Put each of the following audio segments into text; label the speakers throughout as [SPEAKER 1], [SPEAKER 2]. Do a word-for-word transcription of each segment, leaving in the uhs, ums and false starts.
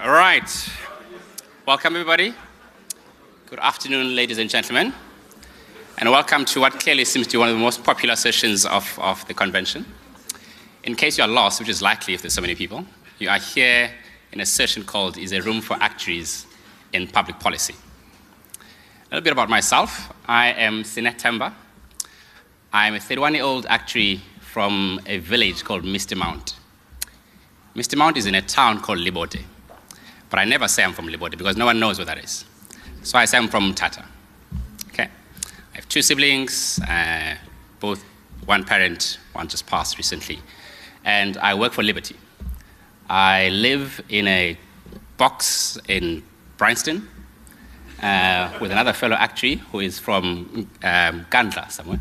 [SPEAKER 1] All right. Welcome, everybody. Good afternoon, ladies and gentlemen. And welcome to what clearly seems to be one of the most popular sessions of, of the convention. In case you are lost, which is likely if there's so many people, you are here in a session called Is a Room for Actuaries in Public Policy. A little bit about myself. I am Sinet Temba. I'm a thirty-one-year-old actuary from a village called Misty Mount. Misty Mount is in a town called Libote. But I never say I'm from Libote because no one knows where that is. So I say I'm from Tata. Okay. I have two siblings, uh, both one parent, one just passed recently. And I work for Liberty. I live in a box in Bryanston uh, with another fellow actuary who is from um, Gandla somewhere.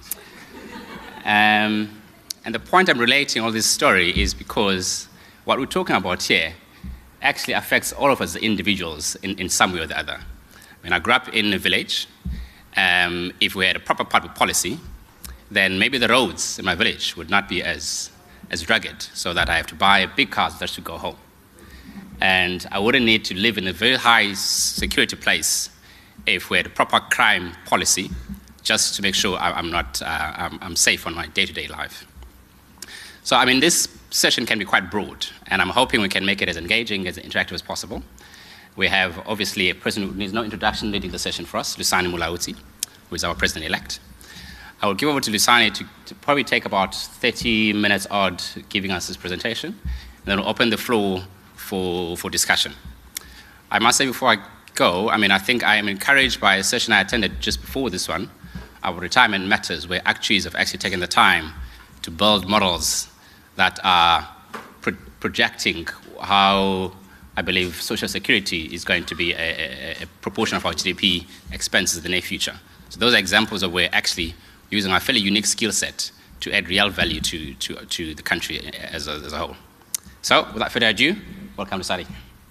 [SPEAKER 1] Um, and the point I'm relating all this story is because what we're talking about here actually affects all of us as individuals in, in some way or the other. When I grew up in a village, um, if we had a proper public policy, then maybe the roads in my village would not be as, as rugged, so that I have to buy a big car just to go home. And I wouldn't need to live in a very high security place if we had a proper crime policy, just to make sure I'm not, uh, I'm, I'm safe on my day-to-day life. So, I mean, this session can be quite broad, and I'm hoping we can make it as engaging, as interactive as possible. We have, obviously, a person who needs no introduction leading the session for us, Lusani Mulauti, who is our president-elect. I will give over to Lusani to, to probably take about thirty minutes odd giving us his presentation, and then we'll open the floor for, for discussion. I must say before I go, I mean, I think I am encouraged by a session I attended just before this one, our retirement matters, where actuaries have actually taken the time to build models that are pro projecting how, I believe, social security is going to be a, a, a proportion of our G D P expenses in the near future. So those are examples of where actually using our fairly unique skill set to add real value to, to, to the country as a, as a whole. So without further ado, welcome to Sadi.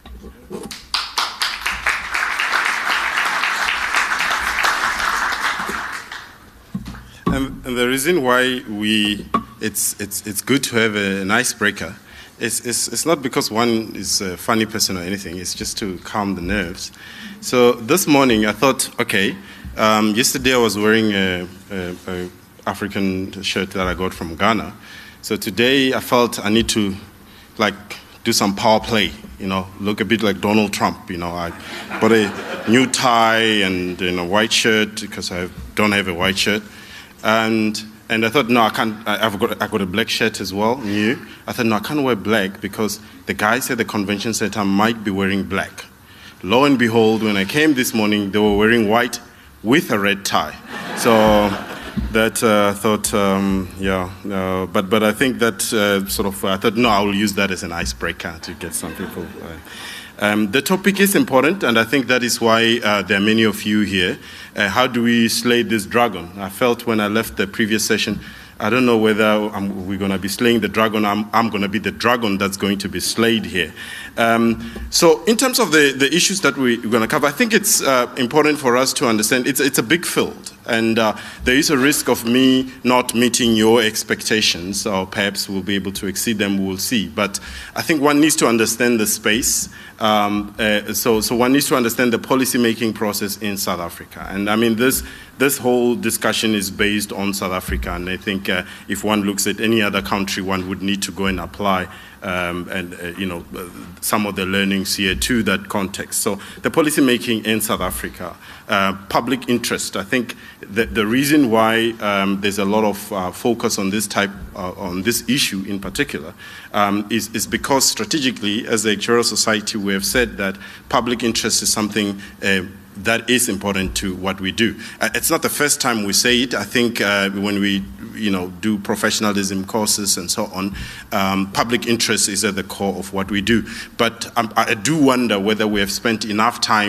[SPEAKER 2] And, and the reason why we, it's, it's, it's good to have a, an icebreaker, it's, it's, it's not because one is a funny person or anything, it's just to calm the nerves. So this morning I thought, okay, um, yesterday I was wearing a, a, a African shirt that I got from Ghana. So today I felt I need to like do some power play, you know, look a bit like Donald Trump, you know. I bought a new tie and you know, white shirt because I don't have a white shirt. And and I thought, no, I can't. I've got I got a black shirt as well, new. I thought, no, I can't wear black because the guys at the convention center might be wearing black. Lo and behold, when I came this morning, they were wearing white with a red tie. So that uh, I thought, um, yeah, uh, but but I think that uh, sort of I thought, no, I will use that as an icebreaker to get some people. Uh, Um, the topic is important, and I think that is why uh, there are many of you here. Uh, how do we slay this dragon? I felt when I left the previous session, I don't know whether I'm, we're going to be slaying the dragon. I'm, I'm going to be the dragon that's going to be slayed here. Um, so in terms of the, the issues that we, we're going to cover, I think it's uh, important for us to understand it's, it's a big field. And uh, there is a risk of me not meeting your expectations, or perhaps we'll be able to exceed them, we'll see. But I think one needs to understand the space. Um, uh, so, so one needs to understand the policy-making process in South Africa. And I mean, this, this whole discussion is based on South Africa. And I think uh, if one looks at any other country, one would need to go and apply Um, and, uh, you know, uh, some of the learnings here to that context. So the policy making in South Africa, uh, public interest, I think the, the reason why um, there's a lot of uh, focus on this type, uh, on this issue in particular, um, is, is because strategically, as the Actuarial Society, we have said that public interest is something uh, that is important to what we do. Uh, it's not the first time we say it. I think uh, when we, you know, do professionalism courses and so on, um, public interest is at the core of what we do. But um, I do wonder whether we have spent enough time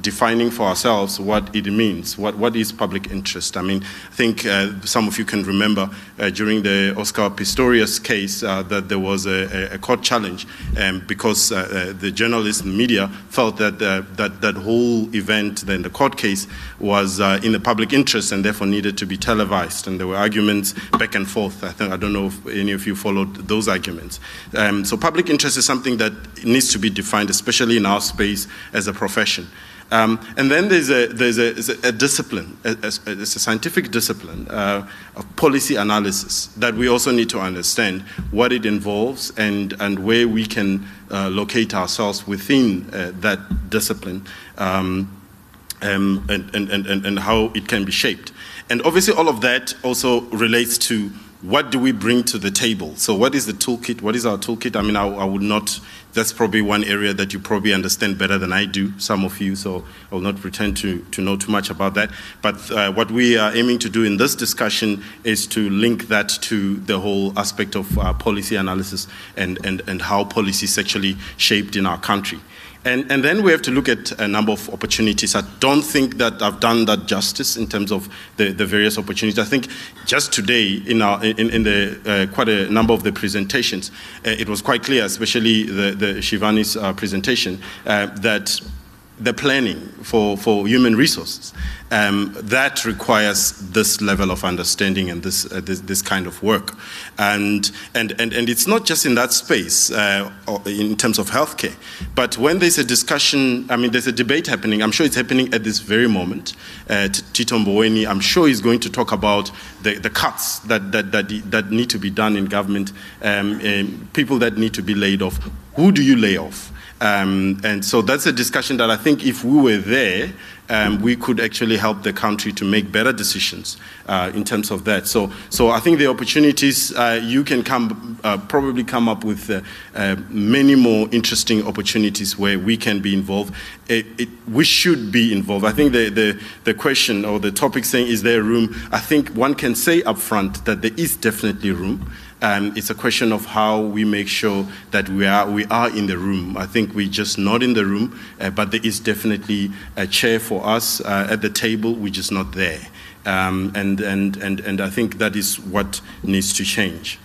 [SPEAKER 2] defining for ourselves what it means. What, what is public interest? I mean, I think uh, some of you can remember uh, during the Oscar Pistorius case uh, that there was a, a court challenge um, because uh, uh, the journalists and media felt that uh, that, that whole event, then the court case, was uh, in the public interest and therefore needed to be televised. And there were arguments back and forth. I think I don't know if any of you followed those arguments. Um, so public interest is something that needs to be defined, especially in our space as a profession. Um, and then there's a, there's a, there's a discipline, a, a, it's a scientific discipline uh, of policy analysis that we also need to understand what it involves and, and where we can uh, locate ourselves within uh, that discipline um, um, and, and, and, and how it can be shaped. And obviously all of that also relates to what do we bring to the table? So what is the toolkit? What is our toolkit? I mean, I, I would not, that's probably one area that you probably understand better than I do, some of you, so I will not pretend to, to know too much about that. But uh, what we are aiming to do in this discussion is to link that to the whole aspect of uh, policy analysis and, and, and how policy is actually shaped in our country. And, and then we have to look at a number of opportunities. I don't think that I've done that justice in terms of the, the various opportunities. I think just today, in, our, in, in the, uh, quite a number of the presentations, uh, it was quite clear, especially the, the Shivani's uh, presentation, uh, that the planning for, for human resources, um, that requires this level of understanding and this, uh, this, this kind of work. And, and, and, and it's not just in that space uh, in terms of healthcare, but when there's a discussion, I mean, there's a debate happening, I'm sure it's happening at this very moment. Uh, Tito Mboweni, I'm sure he's going to talk about the, the cuts that, that, that, that need to be done in government, um, and people that need to be laid off. Who do you lay off? Um, and so that's a discussion that I think if we were there, um, we could actually help the country to make better decisions uh, in terms of that. So, so I think the opportunities, uh, you can come, uh, probably come up with uh, uh, many more interesting opportunities where we can be involved. It, it, we should be involved. I think the, the, the question or the topic saying, is there room? I think one can say up front that there is definitely room. Um, it's a question of how we make sure that we are we are in the room. I think we're just not in the room, uh, but there is definitely a chair for us uh, at the table. We're just not there, um, and and and and I think that is what needs to change.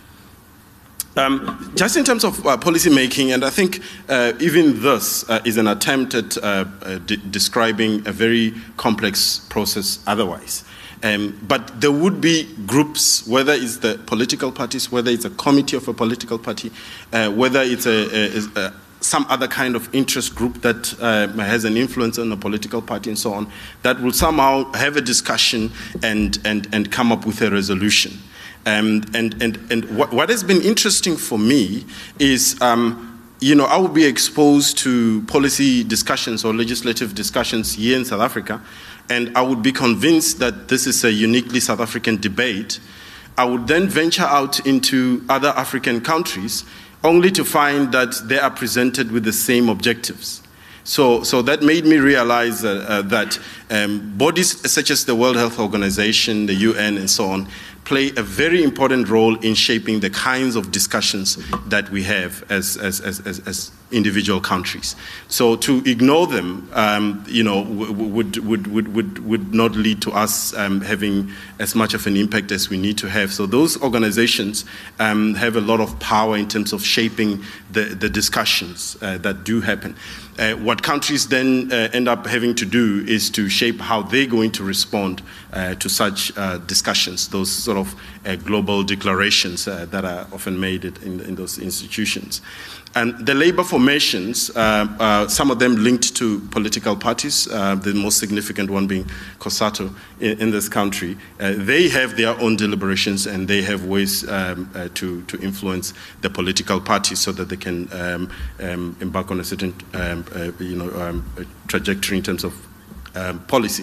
[SPEAKER 2] Um, just in terms of uh, policy making, and I think uh, even this uh, is an attempt at uh, uh, de describing a very complex process otherwise. Um, but there would be groups, whether it's the political parties, whether it's a committee of a political party, uh, whether it's a, a, a, some other kind of interest group that uh, has an influence on a political party and so on, that will somehow have a discussion and, and, and come up with a resolution. Um, and and, and what, what has been interesting for me is, um, you know, I will be exposed to policy discussions or legislative discussions here in South Africa, and I would be convinced that this is a uniquely South African debate. I would then venture out into other African countries only to find that they are presented with the same objectives. So, so that made me realize uh, uh, that um, bodies such as the World Health Organization, the U N, and so on, play a very important role in shaping the kinds of discussions that we have as, as, as, as, as individual countries. So to ignore them, um, you know, would, would, would, would, would not lead to us um, having as much of an impact as we need to have. So those organizations um, have a lot of power in terms of shaping the, the discussions uh, that do happen. Uh, what countries then uh, end up having to do is to shape how they're going to respond uh, to such uh, discussions, those sort of uh, global declarations uh, that are often made in, in those institutions. And the labor formations, uh, uh, some of them linked to political parties, uh, the most significant one being COSATU in, in this country, uh, they have their own deliberations and they have ways um, uh, to, to influence the political parties so that they can um, um, embark on a certain um, uh, you know, um, trajectory in terms of um, policy.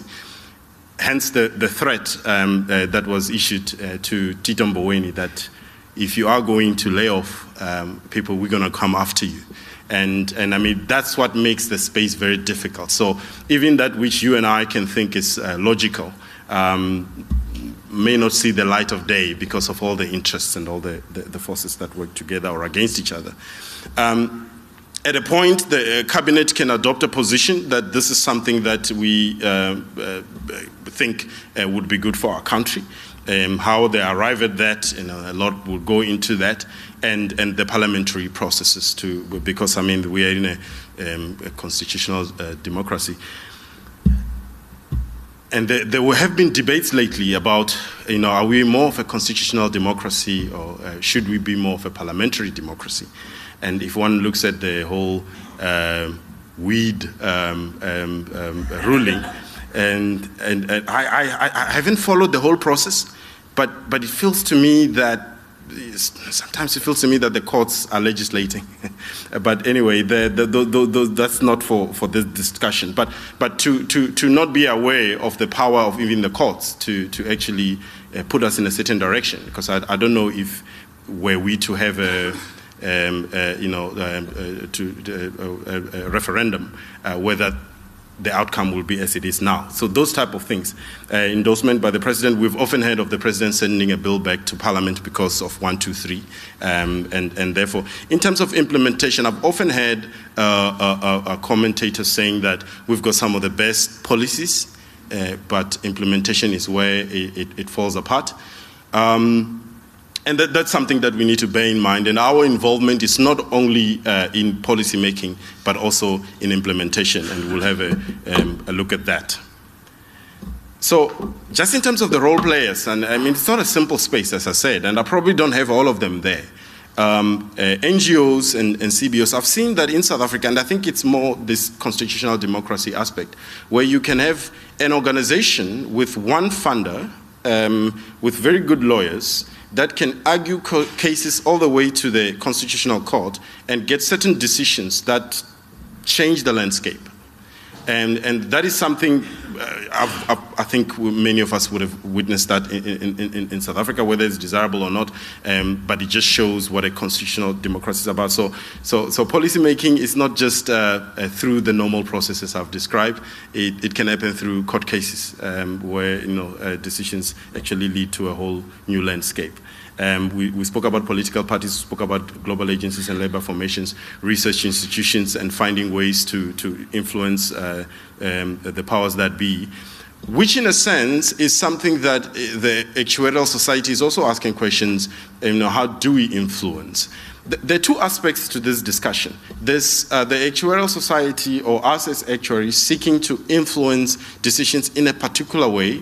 [SPEAKER 2] Hence the, the threat um, uh, that was issued uh, to Tito Mboweni that if you are going to lay off um, people, we're going to come after you. And, and I mean, that's what makes the space very difficult. So even that which you and I can think is uh, logical um, may not see the light of day because of all the interests and all the, the, the forces that work together or against each other. Um, at a point, the uh, cabinet can adopt a position that this is something that we uh, uh, think uh, would be good for our country. Um, how they arrive at that, you know, a lot will go into that, and, and the parliamentary processes too, because, I mean, we are in a, um, a constitutional uh, democracy. And there, there have been debates lately about, you know, are we more of a constitutional democracy, or uh, should we be more of a parliamentary democracy? And if one looks at the whole uh, weed um, um, um, ruling, and, and, and I, I, I haven't followed the whole process, but, but it feels to me that, sometimes it feels to me that the courts are legislating. But anyway, the, the, the, the, the, that's not for, for this discussion. But, but to, to, to not be aware of the power of even the courts to, to actually uh, put us in a certain direction, because I, I don't know if were we to have a, um, uh, you know, um, uh, to, uh, a, a referendum, uh, whether the outcome will be as it is now. So those type of things. Uh, endorsement by the president, we've often heard of the president sending a bill back to parliament because of one, two, three. Um, and, and therefore, in terms of implementation, I've often heard uh, a, a commentator saying that we've got some of the best policies, uh, but implementation is where it, it, it falls apart. Um, And that, that's something that we need to bear in mind. And our involvement is not only uh, in policy making, but also in implementation. And we'll have a, um, a look at that. So just in terms of the role players, and I mean, it's not a simple space, as I said, and I probably don't have all of them there. Um, uh, N G Os and, and C B Os, I've seen that in South Africa, and I think it's more this constitutional democracy aspect, where you can have an organization with one funder, um, with very good lawyers, that can argue cases all the way to the Constitutional Court and get certain decisions that change the landscape. And, and that is something uh, I've, I've, I think many of us would have witnessed that in, in, in, in South Africa, whether it's desirable or not, um, but it just shows what a constitutional democracy is about. So, so, so policy making is not just uh, uh, through the normal processes I've described. It, it can happen through court cases um, where, you know, uh, decisions actually lead to a whole new landscape. Um, we, we spoke about political parties, we spoke about global agencies and labor formations, research institutions, and finding ways to, to influence uh, um, the powers that be, which in a sense is something that the Actuarial Society is also asking questions, you know, how do we influence? There are two aspects to this discussion. There's uh, the Actuarial Society, or us as actuaries, seeking to influence decisions in a particular way,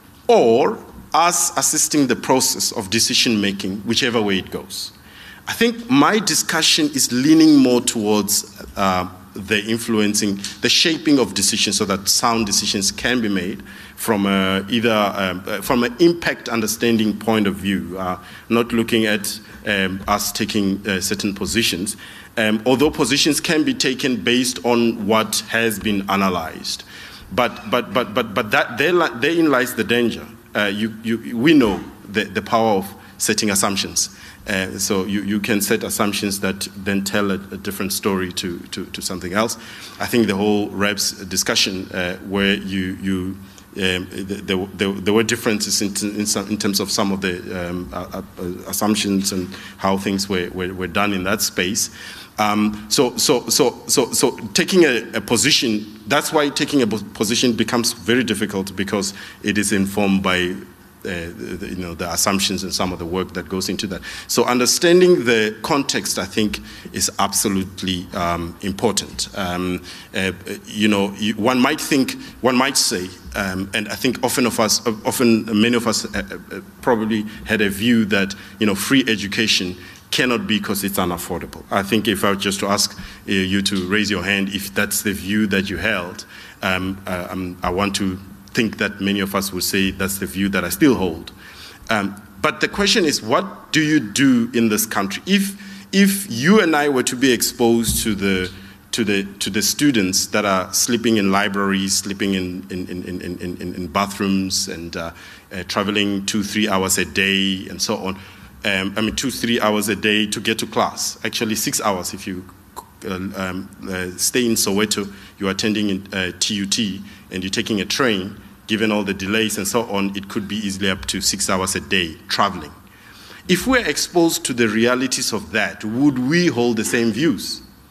[SPEAKER 2] or us assisting the process of decision-making, whichever way it goes. I think my discussion is leaning more towards uh, the influencing, the shaping of decisions so that sound decisions can be made from a, either uh, from an impact understanding point of view, uh, not looking at um, us taking uh, certain positions, um, although positions can be taken based on what has been analyzed. But, but, but, but, but that, there, therein lies the danger. Uh, you, you, we know the, the power of setting assumptions. Uh, so you, you can set assumptions that then tell a, a different story to, to, to something else. I think the whole R E B S discussion uh, where you, you um, there, there, there were differences in, in, some, in terms of some of the um, uh, uh, assumptions and how things were, were, were done in that space. Um, so, so, so, so, so taking a, a position, that's why taking a position becomes very difficult, because it is informed by uh, the, you know, the assumptions and some of the work that goes into that. So understanding the context, I think, is absolutely um, important. Um, uh, you know, you, one might think, one might say, um, and I think often of us, often many of us uh, uh, probably had a view that, you know, free education cannot be because it's unaffordable. I think if I were just to ask uh, you to raise your hand if that's the view that you held, um, uh, um, I want to think that many of us would say that's the view that I still hold. Um, but the question is, what do you do in this country? If, if you and I were to be exposed to the, to the, to the students that are sleeping in libraries, sleeping in, in, in, in, in, in bathrooms, and uh, uh, traveling two, three hours a day, and so on, Um, I mean, two, three hours a day to get to class. Actually, six hours if you uh, um, uh, stay in Soweto, you're attending in uh, T U T, and you're taking a train, given all the delays and so on, it could be easily up to six hours a day traveling. If we're exposed to the realities of that, would we hold the same views?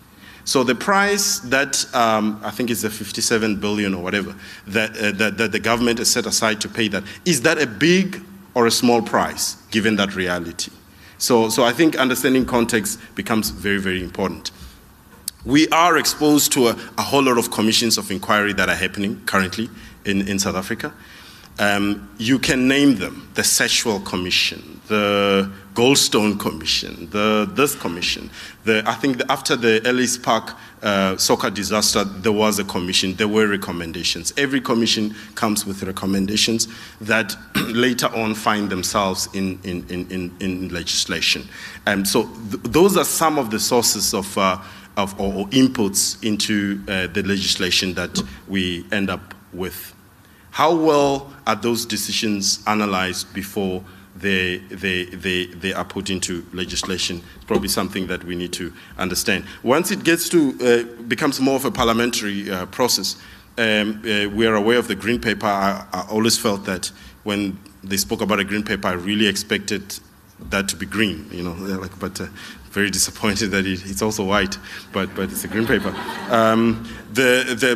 [SPEAKER 2] So the price that um, I think is the fifty-seven billion or whatever that, uh, that that the government has set aside to pay that, is that a big or a small price given that reality? So so I think understanding context becomes very, very important. We are exposed to a, a whole lot of commissions of inquiry that are happening currently in, in South Africa. Um, you can name them: the Sexual Commission, the Goldstone Commission, the this commission. The, I think the, after the Ellis Park uh, soccer disaster, there was a commission. There were recommendations. Every commission comes with recommendations that later on find themselves in in in in, in legislation. And so th those are some of the sources of. Uh, of or, or inputs into uh, the legislation that we end up with. How well are those decisions analyzed before they, they, they, they are put into legislation? It's probably something that we need to understand. Once it gets to, uh, becomes more of a parliamentary uh, process, um, uh, we are aware of the Green Paper. I, I always felt that when they spoke about a Green Paper, I really expected that to be green, you know, like, but uh, very disappointed that it, it's also white, but but it's a Green Paper. Um, the the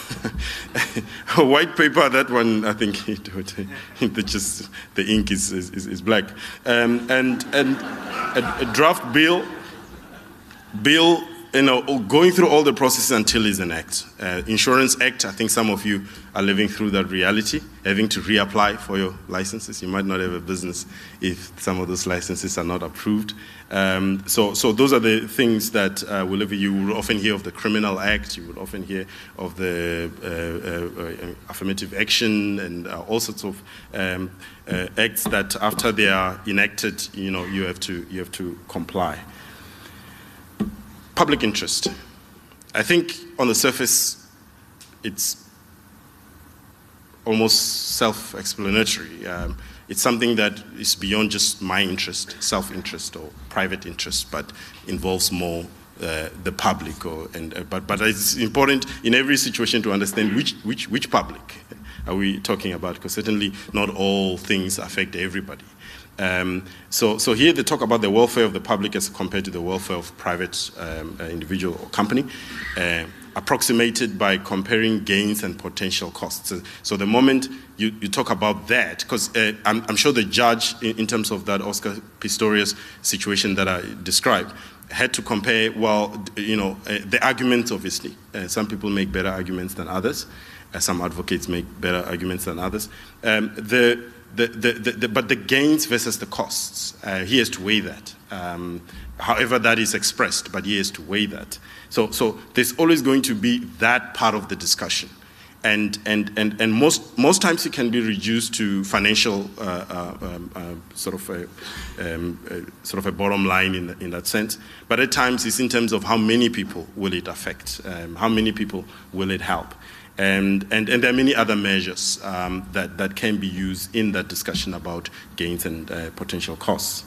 [SPEAKER 2] uh, white paper, that one, I think it, it, it just the ink is is, is black, um, and and a, a draft bill bill. You know, going through all the processes until it's an act. Uh, Insurance Act, I think some of you are living through that reality, having to reapply for your licenses. You might not have a business if some of those licenses are not approved. Um, so, so those are the things that uh, will live. You will often hear of the Criminal Act. You will often hear of the uh, uh, uh, affirmative action and uh, all sorts of um, uh, acts that, after they are enacted, you know, you have to you have to comply. Public interest. I think on the surface, it's almost self-explanatory. Um, it's something that is beyond just my interest, self-interest or private interest, but involves more uh, the public. Or, and, uh, but, but it's important in every situation to understand which, which, which public are we talking about, because certainly not all things affect everybody. Um, so, so here they talk about the welfare of the public as compared to the welfare of private um, uh, individual or company, uh, approximated by comparing gains and potential costs. So, so the moment you, you talk about that, because uh, I'm, I'm sure the judge, in, in terms of that Oscar Pistorius situation that I described, had to compare, well, you know, uh, the arguments, obviously. Uh, some people make better arguments than others. Uh, some advocates make better arguments than others. Um, the The, the, the, the, but the gains versus the costs, uh, he has to weigh that. Um, however that is expressed, but he has to weigh that. So, so there's always going to be that part of the discussion. And, and, and, and most, most times it can be reduced to financial uh, uh, um, uh, sort, of a, um, uh, sort of a bottom line in, in that sense. But at times it's in terms of how many people will it affect, um, how many people will it help. And, and, and there are many other measures um, that, that can be used in that discussion about gains and uh, potential costs.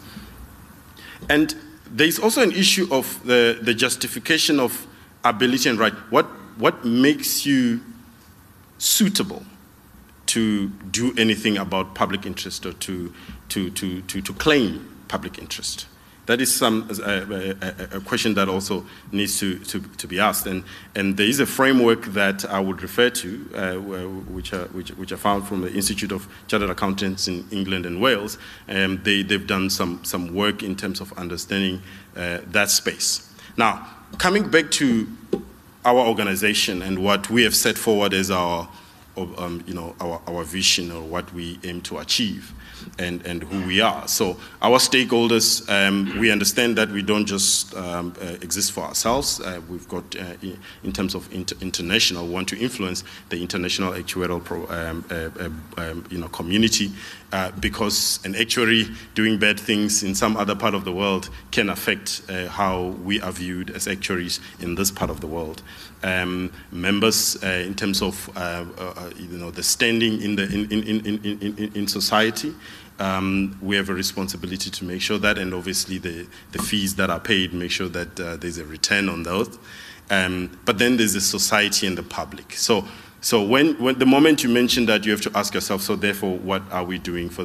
[SPEAKER 2] And there's also an issue of the, the justification of ability and right. What, what makes you suitable to do anything about public interest or to, to, to, to, to claim public interest? That is some, a, a, a question that also needs to, to, to be asked. And, and there is a framework that I would refer to, uh, which, are, which, which I found from the Institute of Chartered Accountants in England and Wales. Um, they, they've done some, some work in terms of understanding uh, that space. Now, coming back to our organization and what we have set forward as our, um, you know, our, our vision or what we aim to achieve. And, and who we are. So our stakeholders, um, we understand that we don't just um, uh, exist for ourselves. Uh, we've got, uh, in terms of inter international, we want to influence the international actuarial pro, um, uh, uh, um, you know, community uh, because an actuary doing bad things in some other part of the world can affect uh, how we are viewed as actuaries in this part of the world. Um, members, uh, in terms of uh, uh, you know, the standing in the in in in in, in, in society, um, we have a responsibility to make sure that, and obviously the the fees that are paid, make sure that uh, there's a return on those. Um, but then there's the society and the public. So so when when the moment you mention that, you have to ask yourself, so therefore, what are we doing for the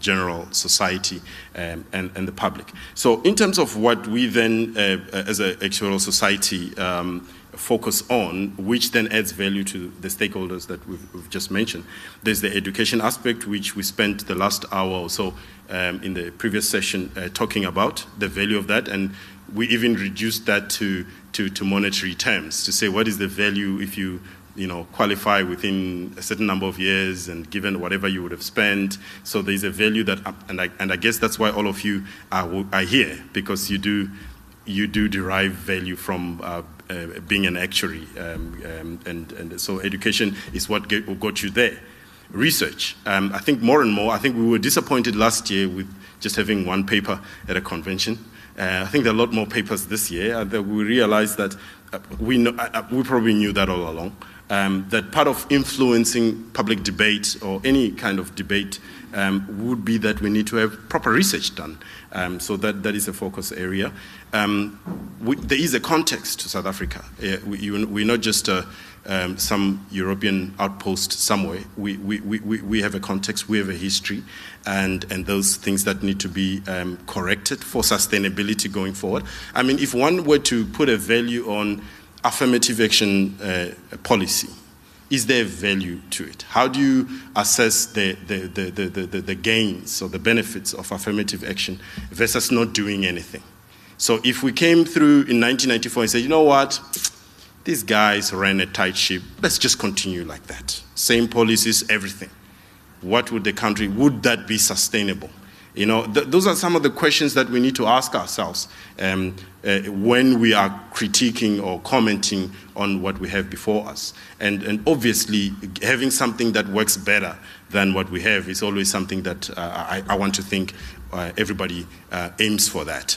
[SPEAKER 2] general society um, and, and the public. So in terms of what we then, uh, as an actuarial society, um, focus on, which then adds value to the stakeholders that we've, we've just mentioned. There's the education aspect, which we spent the last hour or so um, in the previous session uh, talking about, the value of that, and we even reduced that to, to, to monetary terms, to say what is the value if you you know, qualify within a certain number of years and given whatever you would have spent. So there's a value that, and I, and I guess that's why all of you are, are here, because you do, you do derive value from uh, uh, being an actuary. Um, um, and, and so education is what get, got you there. Research. Um, I think more and more, I think we were disappointed last year with just having one paper at a convention. Uh, I think there are a lot more papers this year uh, that we realized that uh, we, know, uh, we probably knew that all along. Um, that part of influencing public debate or any kind of debate um, would be that we need to have proper research done. Um, so that, that is a focus area. Um, we, there is a context to South Africa. Uh, we, you, we're not just uh, um, some European outpost somewhere. We, we, we, we have a context, we have a history, and, and those things that need to be um, corrected for sustainability going forward. I mean, if one were to put a value on affirmative action uh, policy, is there value to it? How do you assess the, the, the, the, the, the gains or the benefits of affirmative action versus not doing anything? So if we came through in nineteen ninety-four and said, you know what, these guys ran a tight ship, let's just continue like that. Same policies, everything. What would the country, would that be sustainable? You know, th those are some of the questions that we need to ask ourselves um, uh, when we are critiquing or commenting on what we have before us. And, and obviously, having something that works better than what we have is always something that uh, I, I want to think uh, everybody uh, aims for that.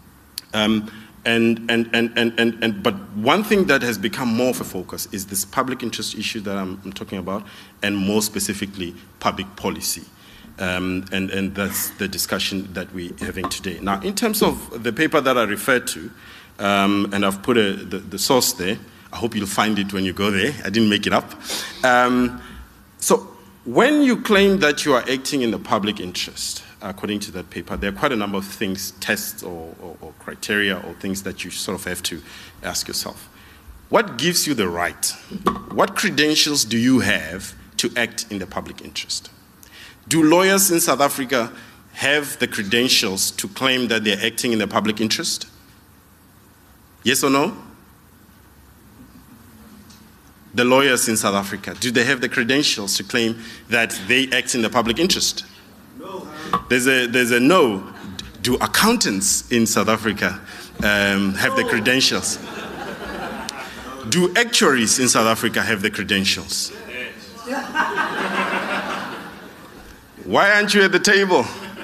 [SPEAKER 2] Um, and, and, and, and, and, and, but one thing that has become more of a focus is this public interest issue that I'm, I'm talking about, and more specifically, public policy. Um, and, and that's the discussion that we're having today. Now, in terms of the paper that I referred to, um, and I've put a, the, the source there, I hope you'll find it when you go there. I didn't make it up. Um, so when you claim that you are acting in the public interest, according to that paper, there are quite a number of things, tests or, or, or criteria or things that you sort of have to ask yourself. What gives you the right? What credentials do you have to act in the public interest? Do lawyers in South Africa have the credentials to claim that they're acting in the public interest? Yes or no? The lawyers in South Africa, do they have the credentials to claim that they act in the public interest? No. There's a, there's a no. Do accountants in South Africa um, have the credentials? Do actuaries in South Africa have the credentials? Why aren't you at the table?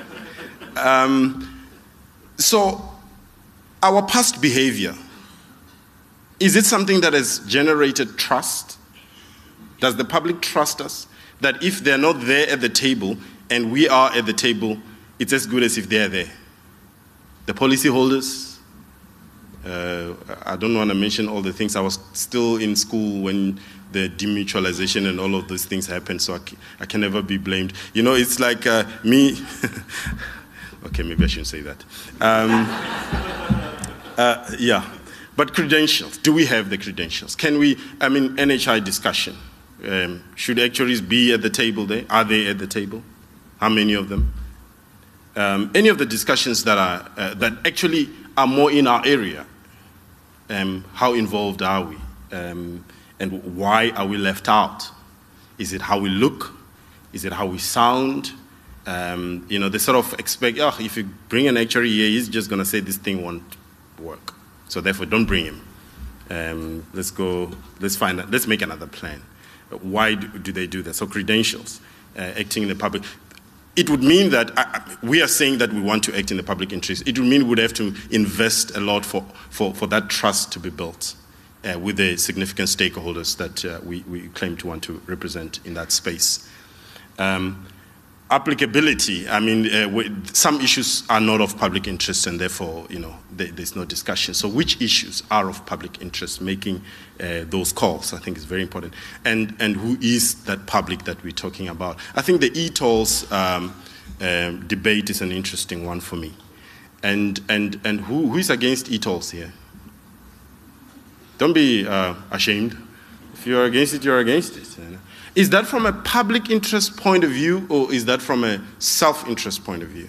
[SPEAKER 2] Um, so, our past behavior, is it something that has generated trust? Does the public trust us? That if they're not there at the table and we are at the table, it's as good as if they're there. The policyholders, uh, I don't want to mention all the things. I was still in school when the demutualization and all of those things happened, so I can, I can never be blamed. You know, it's like uh, me, okay, maybe I shouldn't say that. Um, uh, yeah, but credentials, do we have the credentials? Can we, I mean, N H I discussion, um, should actuaries be at the table there? Are they at the table? How many of them? Um, any of the discussions that are, uh, that actually are more in our area, um, how involved are we? Um, And why are we left out? Is it how we look? Is it how we sound? Um, you know, they sort of expect, oh, if you bring an actuary here, he's just going to say this thing won't work. So therefore, don't bring him. Um, let's go, let's find, let's make another plan. Why do, do they do that? So credentials, uh, acting in the public. It would mean that uh, we are saying that we want to act in the public interest. It would mean we'd have to invest a lot for, for, for that trust to be built. Uh, with the significant stakeholders that uh, we, we claim to want to represent in that space. Um, applicability, I mean, uh, we, some issues are not of public interest and therefore, you know, there, there's no discussion. So which issues are of public interest, making uh, those calls, I think is very important. And, and who is that public that we're talking about? I think the E T O Ls um, um, debate is an interesting one for me. And, and, and who, who is against e-tolls here? Don't be uh, ashamed. If you're against it, you're against it. You know? Is that from a public interest point of view, or is that from a self-interest point of view?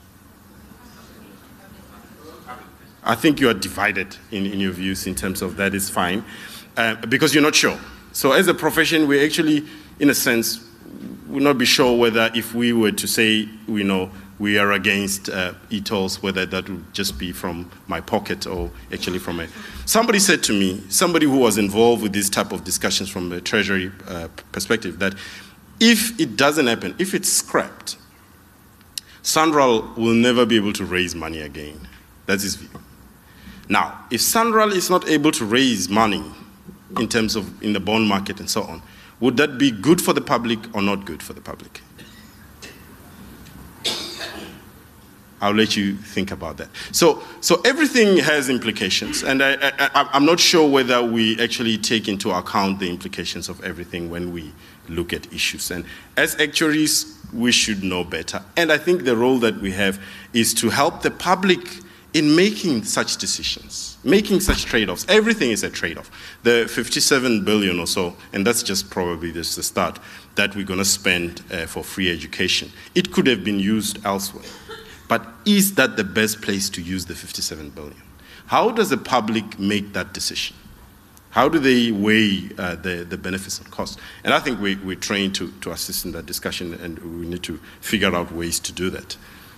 [SPEAKER 2] I think you are divided in, in your views in terms of that is fine, uh, because you're not sure. So as a profession, we actually, in a sense, will not be sure whether if we were to say, you know, we are against uh, e-tolls, whether that would just be from my pocket or actually from a... Somebody said to me, somebody who was involved with this type of discussions from the Treasury uh, perspective, that if it doesn't happen, if it's scrapped, SANRAL will never be able to raise money again. That's his view. Now, if SANRAL is not able to raise money in terms of in the bond market and so on, would that be good for the public or not good for the public? I'll let you think about that. So, so everything has implications, and I, I, I'm not sure whether we actually take into account the implications of everything when we look at issues. And as actuaries, we should know better. And I think the role that we have is to help the public in making such decisions, making such trade-offs. Everything is a trade-off. The fifty-seven billion or so, and that's just probably just the start, that we're going to spend uh, for free education. It could have been used elsewhere. But is that the best place to use the fifty-seven billion? How does the public make that decision? How do they weigh uh, the, the benefits and costs? And I think we, we're trained to, to assist in that discussion, and we need to figure out ways to do that.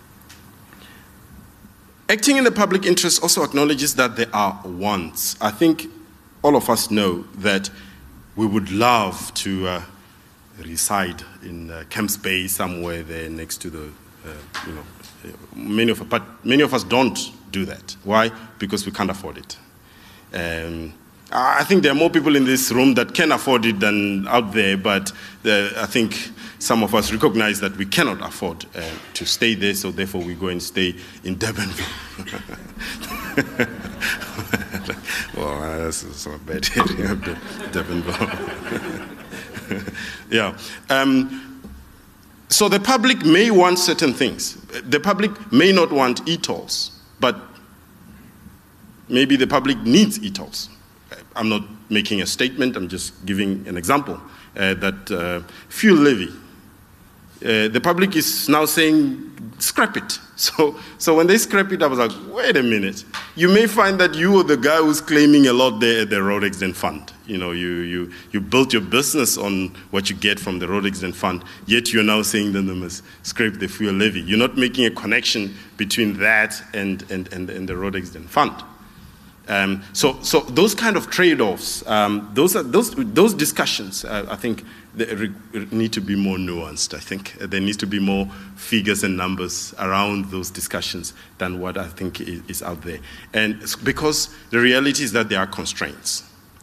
[SPEAKER 2] Acting in the public interest also acknowledges that there are wants. I think all of us know that we would love to uh, reside in uh, Camps Bay, somewhere there next to the, uh, you know, Many of, but many of us don't do that. Why? Because we can't afford it. Um, I think there are more people in this room that can afford it than out there, but uh, I think some of us recognize that we cannot afford uh, to stay there, so therefore we go and stay in Durbanville. Well, uh, that's not bad area, Durbanville. Yeah. Um, So the public may want certain things. The public may not want e-tolls, but maybe the public needs e-tolls. I'm not making a statement, I'm just giving an example. Uh, that uh, fuel levy, uh, the public is now saying, scrap it. So, so when they scrap it, I was like, wait a minute. You may find that you are the guy who's claiming a lot there at the Road Accident Fund. You know, you, you, you built your business on what you get from the Road Accident Fund, yet you're now saying that they must scrape the fuel levy. You're not making a connection between that and, and, and, and the Road Accident Fund. Um, so, so those kind of trade-offs, um, those, are, those, those discussions, uh, I think, they need to be more nuanced, I think. There needs to be more figures and numbers around those discussions than what I think is, is out there. And because the reality is that there are constraints.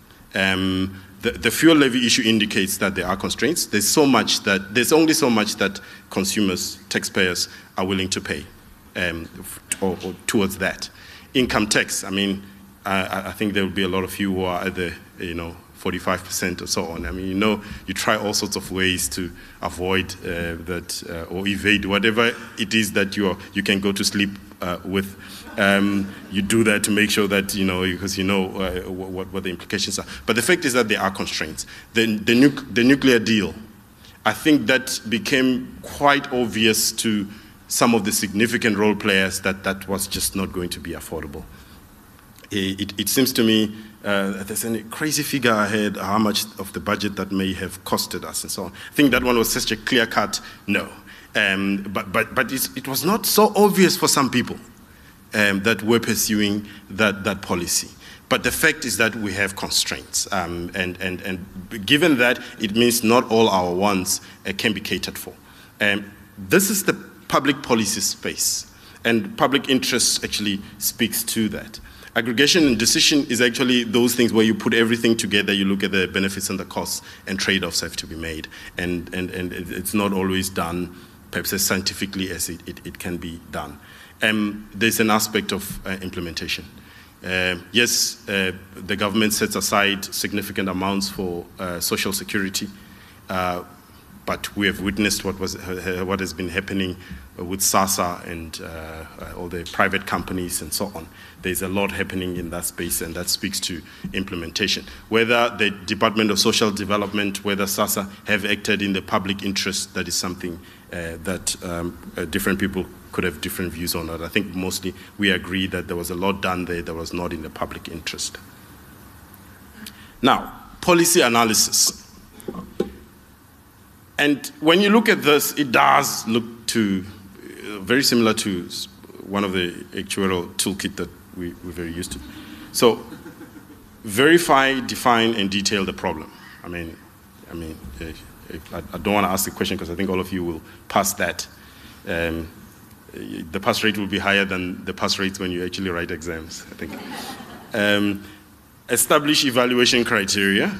[SPEAKER 2] Um, the, the fuel levy issue indicates that there are constraints. There's so much that, there's only so much that consumers, taxpayers are willing to pay um, or, or towards that. Income tax, I mean, I, I think there will be a lot of you who are at the, you know, forty-five percent or so on. I mean, you know, you try all sorts of ways to avoid uh, that uh, or evade whatever it is that you are, you can go to sleep uh, with. Um, you do that to make sure that, you know, because you know uh, what, what the implications are. But the fact is that there are constraints. The, the, nu the nuclear deal, I think that became quite obvious to some of the significant role players that that was just not going to be affordable. It, it, it seems to me uh, there's a crazy figure I heard how much of the budget that may have costed us and so on. I think that one was such a clear cut no. Um, but but, but it's, it was not so obvious for some people um, that were pursuing that, that policy. But the fact is that we have constraints. Um, and, and, and given that, it means not all our wants uh, can be catered for. Um, this is the public policy space. And public interest actually speaks to that. Aggregation and decision is actually those things where you put everything together, you look at the benefits and the costs, and trade-offs have to be made. And, and, and it's not always done perhaps as scientifically as it, it, it can be done. Um, there's an aspect of uh, implementation. Uh, yes, uh, the government sets aside significant amounts for uh, social security. Uh, but we have witnessed what was uh, what has been happening with SASSA and uh, uh, all the private companies and so on. There's a lot happening in that space, and that speaks to implementation. Whether the Department of Social Development, whether SASSA have acted in the public interest, that is something uh, that um, uh, different people could have different views on it. I think mostly we agree that there was a lot done there that was not in the public interest. Now, policy analysis. And when you look at this, it does look to uh, very similar to one of the actuarial toolkit that we, we're very used to. So, verify, define, and detail the problem. I mean, I mean, uh, I, I don't want to ask the question because I think all of you will pass that. Um, the pass rate will be higher than the pass rates when you actually write exams, I think. Um, establish evaluation criteria.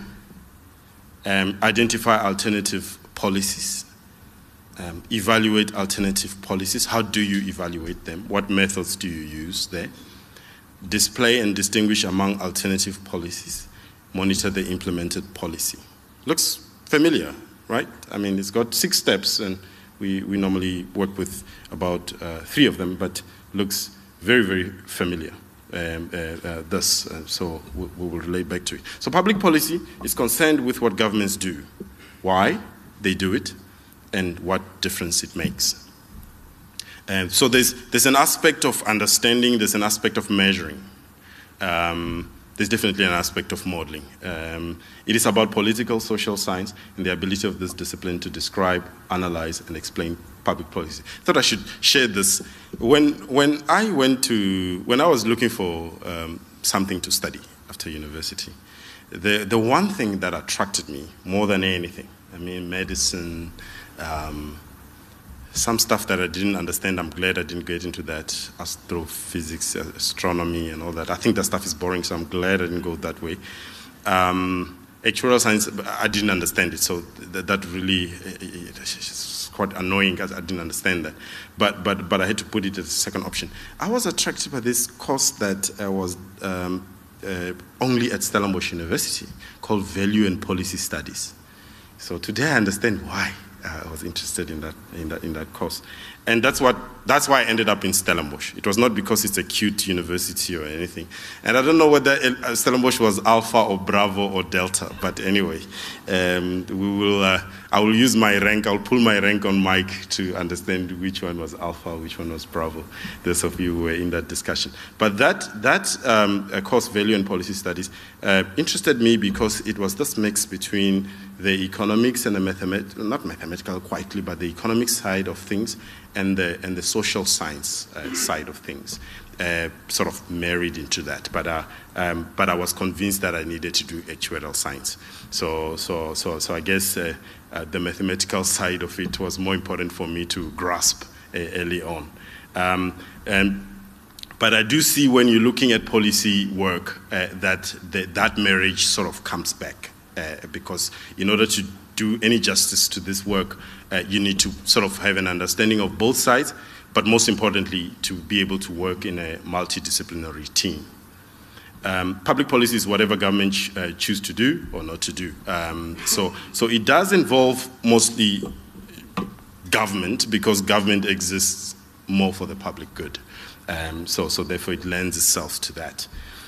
[SPEAKER 2] Um, identify alternative policies. Um, evaluate alternative policies. How do you evaluate them? What methods do you use there? Display and distinguish among alternative policies. Monitor the implemented policy. Looks familiar, right? I mean, it's got six steps, and we, we normally work with about uh, three of them, but looks very, very familiar. Um, uh, uh, this, uh, so we, we will relate back to it. So public policy is concerned with what governments do, why they do it, and what difference it makes. And so there's, there's an aspect of understanding, there's an aspect of measuring. Um, there's definitely an aspect of modeling. Um, it is about political social science and the ability of this discipline to describe, analyze, and explain public policy. I thought I should share this. When, when I went to, when I was looking for um, something to study after university, the, the one thing that attracted me more than anything, I mean, medicine, um, some stuff that I didn't understand, I'm glad I didn't get into that, astrophysics, astronomy, and all that. I think that stuff is boring, so I'm glad I didn't go that way. Um, actuarial science, I didn't understand it, so that, that really, it's quite annoying because I didn't understand that. But, but, but I had to put it as a second option. I was attracted by this course that uh, was um, uh, only at Stellenbosch University, called Value and Policy Studies. So today I understand why uh, I was interested in that, in that in that course, and that's what that's why I ended up in Stellenbosch. It was not because it's a cute university or anything, and I don't know whether Stellenbosch was Alpha or Bravo or Delta, but anyway, um, we will. Uh, I will use my rank. I'll pull my rank on Mike to understand which one was Alpha, which one was Bravo. Those of you who were in that discussion, but that that um, course, Value and Policy Studies, uh, interested me because it was this mix between the economics and the mathematical, not mathematical quietly, but the economic side of things and the and the social science uh, side of things, uh, sort of married into that. But uh, um, but I was convinced that I needed to do actuarial science. So so so so I guess uh, uh, the mathematical side of it was more important for me to grasp uh, early on. Um, and but I do see when you're looking at policy work uh, that the, that marriage sort of comes back. Uh, because in order to do any justice to this work, uh, you need to sort of have an understanding of both sides, but most importantly, to be able to work in a multidisciplinary team. Um, public policy is whatever government ch- uh, choose to do or not to do. Um, so, so it does involve mostly government, because government exists more for the public good. Um, so, so therefore it lends itself to that.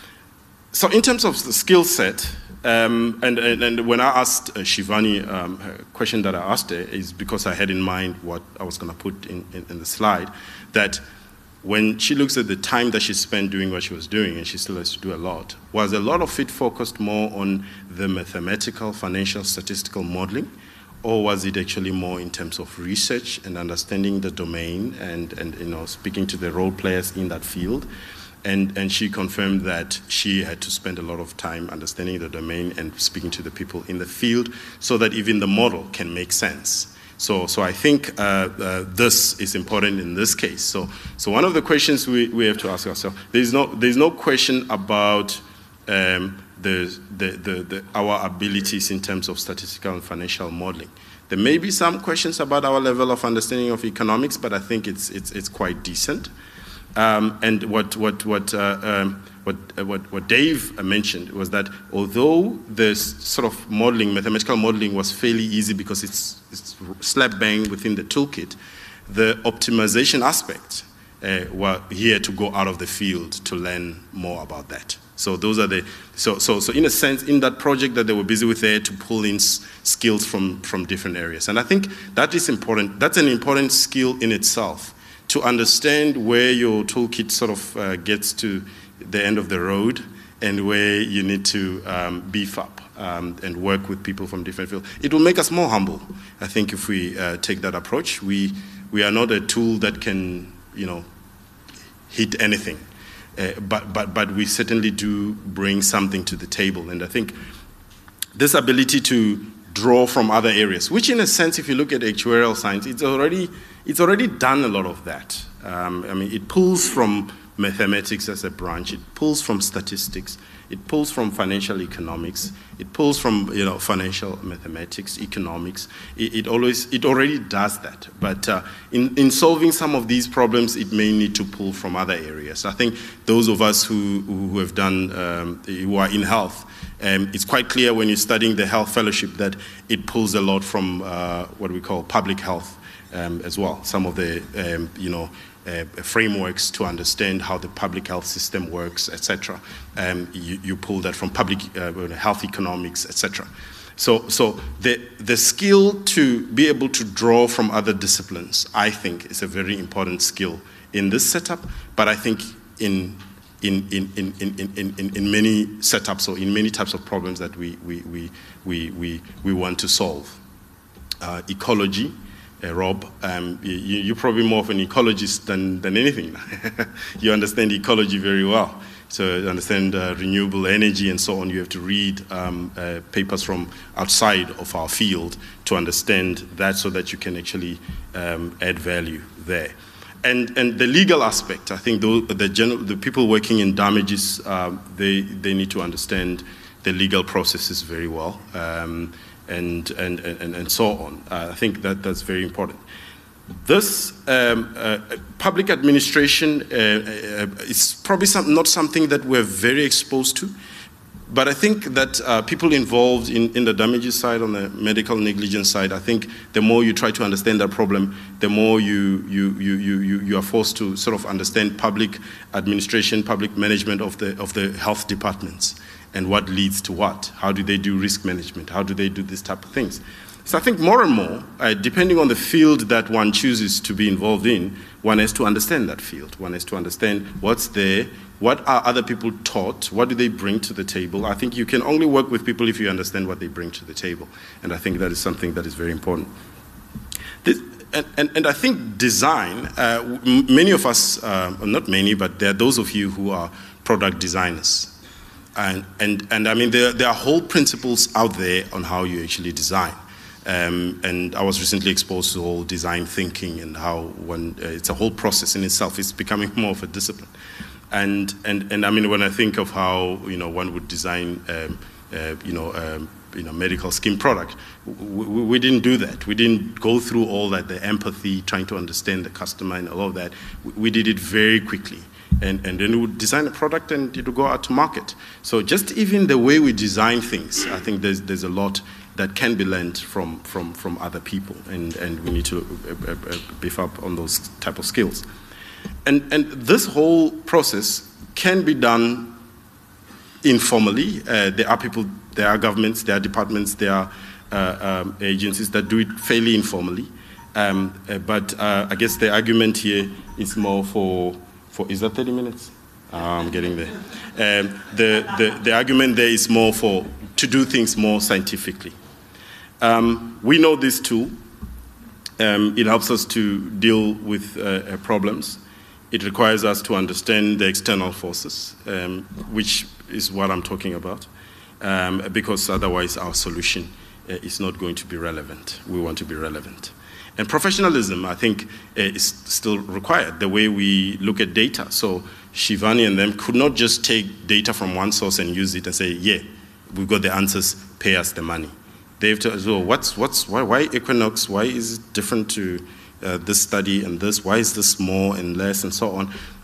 [SPEAKER 2] So in terms of the skill set, Um, and, and, and when I asked uh, Shivani, um, a question that I asked her is because I had in mind what I was going to put in, in, in the slide, that when she looks at the time that she spent doing what she was doing, and she still has to do a lot, was a lot of it focused more on the mathematical, financial, statistical modeling, or was it actually more in terms of research and understanding the domain and, and you know, speaking to the role players in that field? And, and she confirmed that she had to spend a lot of time understanding the domain and speaking to the people in the field so that even the model can make sense. So, so I think uh, uh, this is important in this case. So, so one of the questions we, we have to ask ourselves, there's no, there's no question about um, the, the, the, the, our abilities in terms of statistical and financial modeling. There may be some questions about our level of understanding of economics, but I think it's, it's, it's quite decent. Um, and what what what uh, um, what, uh, what what Dave mentioned was that although the sort of modeling, mathematical modeling, was fairly easy because it's it's slap bang within the toolkit, the optimization aspects uh, were here to go out of the field to learn more about that. So those are the so so so in a sense, in that project that they were busy with there, to pull in s skills from from different areas, and I think that is important. That's an important skill in itself, to understand where your toolkit sort of uh, gets to the end of the road and where you need to um, beef up um, and work with people from different fields. It will make us more humble, I think, if we uh, take that approach. We we are not a tool that can, you know, hit anything. Uh, but, but, but we certainly do bring something to the table. And I think this ability to draw from other areas, which in a sense, if you look at actuarial science, it's already, it's already done a lot of that. Um, I mean, it pulls from mathematics as a branch, it pulls from statistics, it pulls from financial economics, it pulls from, you know, financial mathematics, economics. It, it always, it already does that. But uh, in, in solving some of these problems, it may need to pull from other areas. I think those of us who, who have done, um, who are in health, um, it's quite clear when you're studying the health fellowship that it pulls a lot from uh, what we call public health um, as well. Some of the, um, you know, Uh, frameworks to understand how the public health system works, et cetera. Um, you, you pull that from public uh, health economics, et cetera. So, so the the skill to be able to draw from other disciplines, I think, is a very important skill in this setup. But I think in in in in in in, in, in many setups or in many types of problems that we we we we we, we want to solve, uh, ecology. Uh, Rob, um, you, you're probably more of an ecologist than, than anything. You understand ecology very well. So to understand uh, renewable energy and so on, you have to read um, uh, papers from outside of our field to understand that, so that you can actually um, add value there. And, and the legal aspect, I think the, the, general, the people working in damages, uh, they, they need to understand the legal processes very well. Um, And, and, and, and so on. Uh, I think that that's very important. This um, uh, public administration uh, uh, is probably some, not something that we're very exposed to, but I think that uh, people involved in, in the damages side, on the medical negligence side, I think the more you try to understand that problem, the more you, you, you, you, you are forced to sort of understand public administration, public management of the, of the health departments. And what leads to what? How do they do risk management? How do they do this type of things? So I think more and more, uh, depending on the field that one chooses to be involved in, one has to understand that field. One has to understand what's there, what are other people taught, what do they bring to the table. I think you can only work with people if you understand what they bring to the table. And I think that is something that is very important. This, and, and, and I think design, uh, many of us, uh, not many, but there are those of you who are product designers. And, and, and I mean, there, there are whole principles out there on how you actually design. Um, and I was recently exposed to all design thinking and how one, uh, it's a whole process in itself. It's becoming more of a discipline. And, and, and I mean, when I think of how, you know, one would design, um, uh, you know, um, you know, medical scheme product, we, we didn't do that. We didn't go through all that, the empathy, trying to understand the customer and all of that. We, we did it very quickly. And, and then we would design a product and it would go out to market. So just even the way we design things, I think there's, there's a lot that can be learned from, from, from other people, and, and we need to uh, uh, beef up on those type of skills. And, and this whole process can be done informally. Uh, there are people, there are governments, there are departments, there are uh, um, agencies that do it fairly informally. Um, uh, but uh, I guess the argument here is more for For, is that thirty minutes? Uh, I'm getting there. Um, the, the, the argument there is more for, to do things more scientifically. Um, we know this tool. Um, it helps us to deal with uh, problems. It requires us to understand the external forces, um, which is what I'm talking about, um, because otherwise our solution uh, is not going to be relevant. We want to be relevant. And professionalism, I think, uh, is still required, the way we look at data. So Shivani and them could not just take data from one source and use it and say, yeah, we've got the answers, pay us the money. They have to, so what's, what's, why, why Equinox? Why is it different to uh, this study and this? Why is this more and less and so on?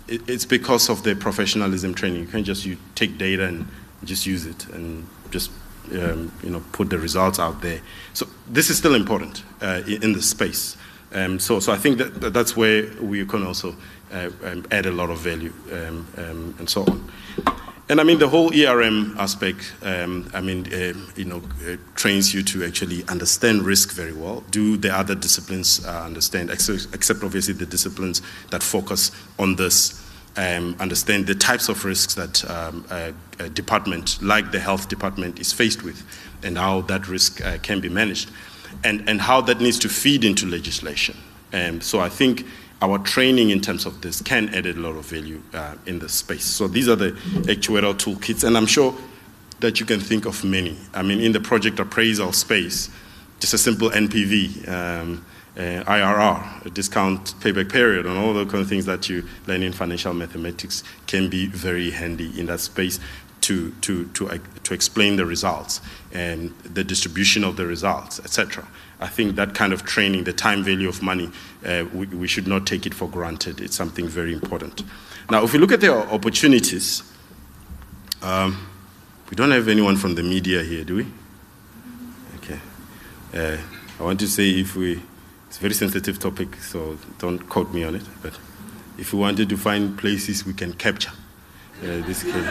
[SPEAKER 2] it, it's because of the professionalism training. You can't just you take data and just use it and just um, you know put the results out there. So this is still important uh, in, in the space. Um, so, so I think that, that that's where we can also uh, um, add a lot of value um, um, and so on. And I mean, the whole E R M aspect, um, I mean, uh, you know, uh, trains you to actually understand risk very well. Do the other disciplines uh, understand, except, except obviously the disciplines that focus on this, um, understand the types of risks that um, a, a department like the health department is faced with and how that risk uh, can be managed. And, and how that needs to feed into legislation. Um, so I think our training in terms of this can add a lot of value uh, in this space. So these are the actuarial toolkits, and I'm sure that you can think of many. I mean, in the project appraisal space, just a simple N P V, um, uh, I R R, a discount payback period, and all the kind of things that you learn in financial mathematics can be very handy in that space to, to, to, uh, to explain the results and the distribution of the results, et cetera. I think that kind of training, the time value of money, uh, we, we should not take it for granted. It's something very important. Now, if we look at the opportunities, um, we don't have anyone from the media here, do we? Okay. Uh, I want to say if we, it's a very sensitive topic, so don't quote me on it, but if we wanted to find places we can capture, uh, this can,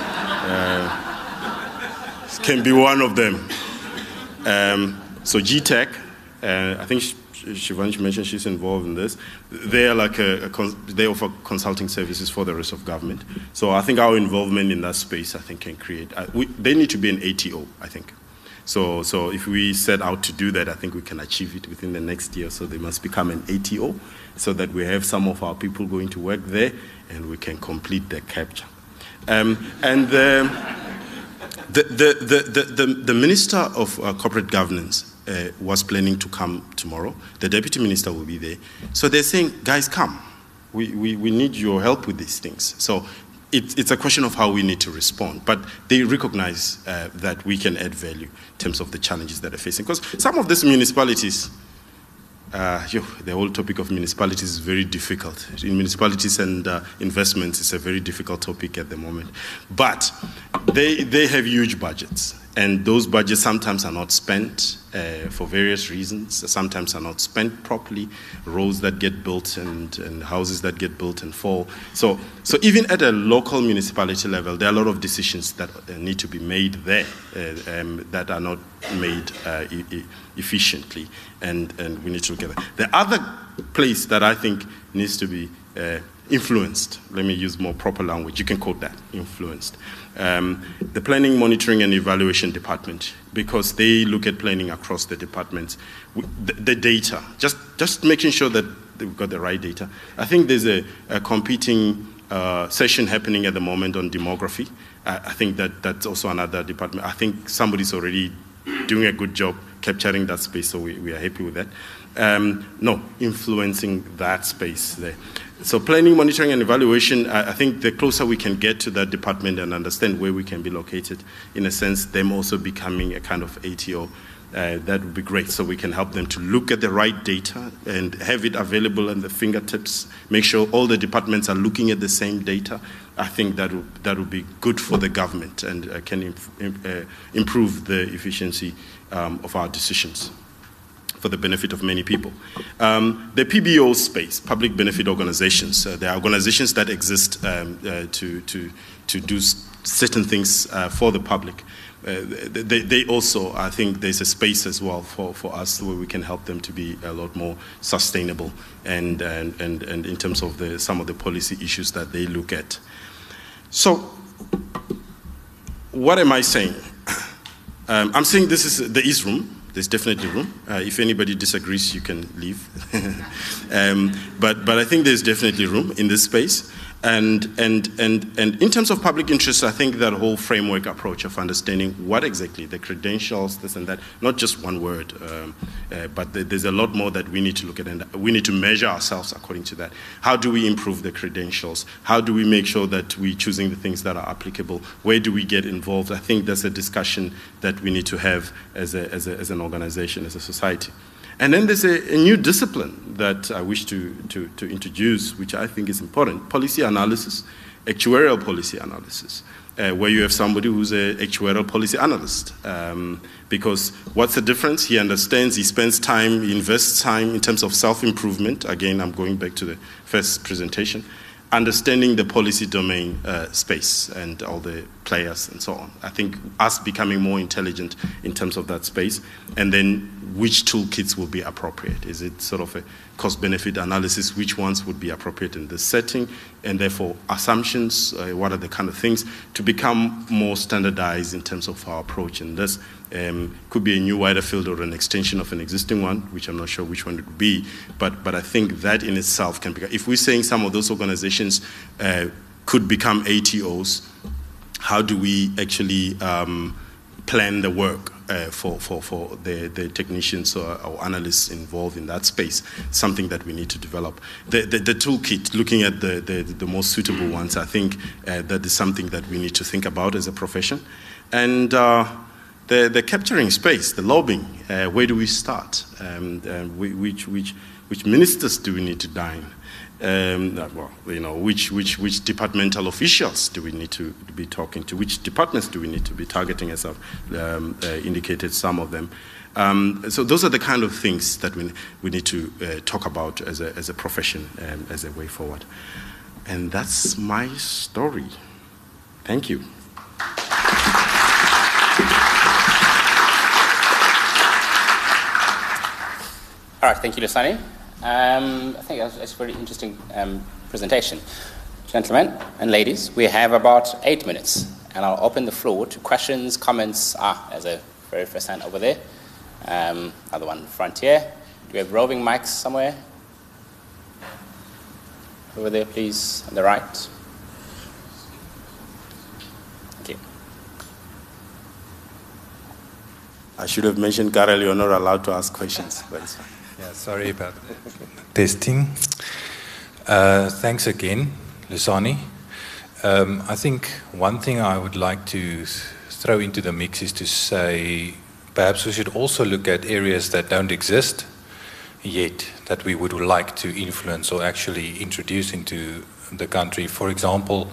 [SPEAKER 2] uh, this can be one of them. Um, so G TEC, uh, I think Shivansh mentioned she's involved in this. They are like a, a cons they offer consulting services for the rest of government. So I think our involvement in that space, I think, can create. Uh, we, they need to be an A T O, I think. So, so if we set out to do that, I think we can achieve it within the next year. So they must become an A T O, so that we have some of our people going to work there, and we can complete the capture. Um, and the, the, the, the, the, the Minister of uh, Corporate Governance uh, was planning to come tomorrow. The Deputy Minister will be there. So they're saying, guys, come. We, we, we need your help with these things. So it, it's a question of how we need to respond. But they recognize uh, that we can add value in terms of the challenges that they're facing. Because some of these municipalities, Uh, yo, the whole topic of municipalities is very difficult. In municipalities and uh, investments, it's a very difficult topic at the moment. But they, they have huge budgets, and those budgets sometimes are not spent uh, for various reasons. Sometimes are not spent properly, roads that get built and, and houses that get built and fall. So, so even at a local municipality level, there are a lot of decisions that uh, need to be made there uh, um, that are not made uh, e e efficiently, and, and we need to look at that. The other place that I think needs to be uh, influenced, let me use more proper language, you can quote that, influenced, um, the Planning, Monitoring and Evaluation Department, because they look at planning across the departments. The, the data, just, just making sure that we've got the right data. I think there's a, a competing uh, session happening at the moment on demography. I, I think that that's also another department. I think somebody's already doing a good job capturing that space, so we, we are happy with that. Um, no, influencing that space there. So planning, monitoring, and evaluation, I, I think the closer we can get to that department and understand where we can be located, in a sense, them also becoming a kind of A T O, uh, that would be great, so we can help them to look at the right data and have it available at the fingertips, make sure all the departments are looking at the same data. I think that would, that would be good for the government and uh, can imp uh, improve the efficiency um, of our decisions for the benefit of many people. Um, the P B O space, public benefit organizations, uh, there are organizations that exist um, uh, to, to, to do certain things uh, for the public. Uh, they, they also, I think there's a space as well for, for us where we can help them to be a lot more sustainable and, and, and, and in terms of the, some of the policy issues that they look at. So, what am I saying? Um, I'm saying this is, there is room. There's definitely room. Uh, if anybody disagrees, you can leave. um, but, but I think there's definitely room in this space. And, and, and, and in terms of public interest, I think that whole framework approach of understanding what exactly, the credentials, this and that, not just one word, um, uh, but there's a lot more that we need to look at, and we need to measure ourselves according to that. How do we improve the credentials? How do we make sure that we're choosing the things that are applicable? Where do we get involved? I think that's a discussion that we need to have as, a, as, a, as an organization, as a society. And then there's a, a new discipline that I wish to, to, to introduce, which I think is important, policy analysis, actuarial policy analysis. Uh, where you have somebody who's an actuarial policy analyst. Um, because what's the difference? He understands, he spends time, he invests time in terms of self-improvement. Again, I'm going back to the first presentation. Understanding the policy domain uh, space and all the players and so on. I think us becoming more intelligent in terms of that space, and then which toolkits will be appropriate. Is it sort of a cost-benefit analysis, which ones would be appropriate in this setting, and therefore assumptions, uh, what are the kind of things, to become more standardized in terms of our approach. And this um, could be a new wider field or an extension of an existing one, which I'm not sure which one it would be, but, but I think that in itself can become, if we're saying some of those organizations uh, could become A T Os, how do we actually um, plan the work uh, for, for, for the, the technicians or, or analysts involved in that space? Something that we need to develop. The, the, the toolkit, looking at the, the, the most suitable ones, I think uh, that is something that we need to think about as a profession. And uh, the, the capturing space, the lobbying, uh, where do we start? Um, uh, which, which, which ministers do we need to dine? Um, well, you know, which, which, which departmental officials do we need to be talking to? Which departments do we need to be targeting, as I've um, uh, indicated some of them? Um, so those are the kind of things that we, we need to uh, talk about as a, as a profession, um, as a way forward. And that's my story. Thank you.
[SPEAKER 1] All right, thank you, Lusani. Um, I think that's, that's a very interesting um, presentation. Gentlemen and ladies, we have about eight minutes, and I'll open the floor to questions, comments. Ah, there's a very first hand over there. Um, another one in front here. Do we have roving mics somewhere? Over there, please, on the right. Thank you.
[SPEAKER 2] I should have mentioned, Karel, you're not allowed to ask questions, but it's fine.
[SPEAKER 3] Yeah, sorry about testing. Uh, thanks again, Lusani. Um, I think one thing I would like to throw into the mix is to say perhaps we should also look at areas that don't exist yet that we would like to influence or actually introduce into the country. For example,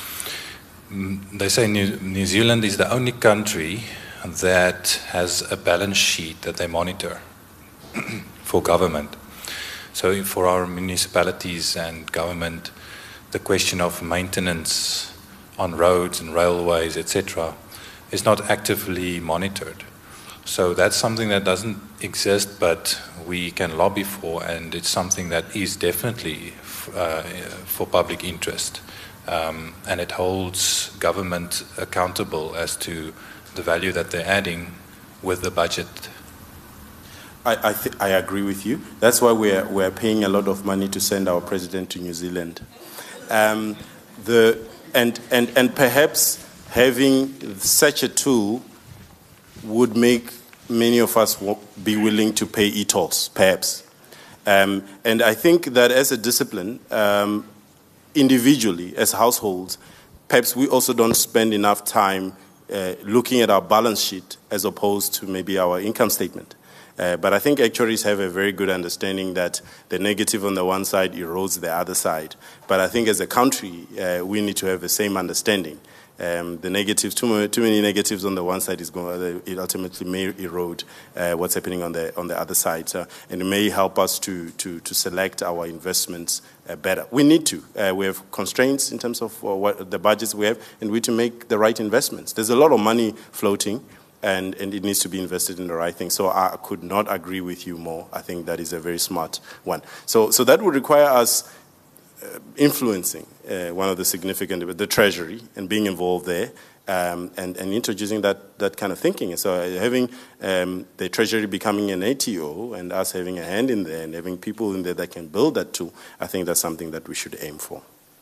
[SPEAKER 3] they say New, New Zealand is the only country that has a balance sheet that they monitor for government. So for our municipalities and government, the question of maintenance on roads and railways, et cetera, is not actively monitored. So that's something that doesn't exist, but we can lobby for, and it's something that is definitely uh, for public interest. Um, and it holds government accountable as to the value that they're adding with the budget.
[SPEAKER 2] I, I, th I agree with you. That's why we're, we're paying a lot of money to send our president to New Zealand. Um, the, and, and, and perhaps having such a tool would make many of us be willing to pay e-tolls, perhaps. Um, and I think that as a discipline, um, individually, as households, perhaps we also don't spend enough time uh, looking at our balance sheet as opposed to maybe our income statement. Uh, but I think actuaries have a very good understanding that the negative on the one side erodes the other side. But I think as a country, uh, we need to have the same understanding. Um, the negatives, too, too many negatives on the one side is going. It ultimately may erode uh, what's happening on the on the other side, so, and it may help us to to to select our investments uh, better. We need to. Uh, we have constraints in terms of uh, what the budgets we have, and we need to make the right investments. There's a lot of money floating, and and it needs to be invested in the right thing. So I could not agree with you more. I think that is a very smart one. So so that would require us Uh, influencing uh, one of the significant, the Treasury, and being involved there, um, and, and introducing that, that kind of thinking. So uh, having um, the Treasury becoming an A T O and us having a hand in there and having people in there that can build that too, I think that's something that we should aim for.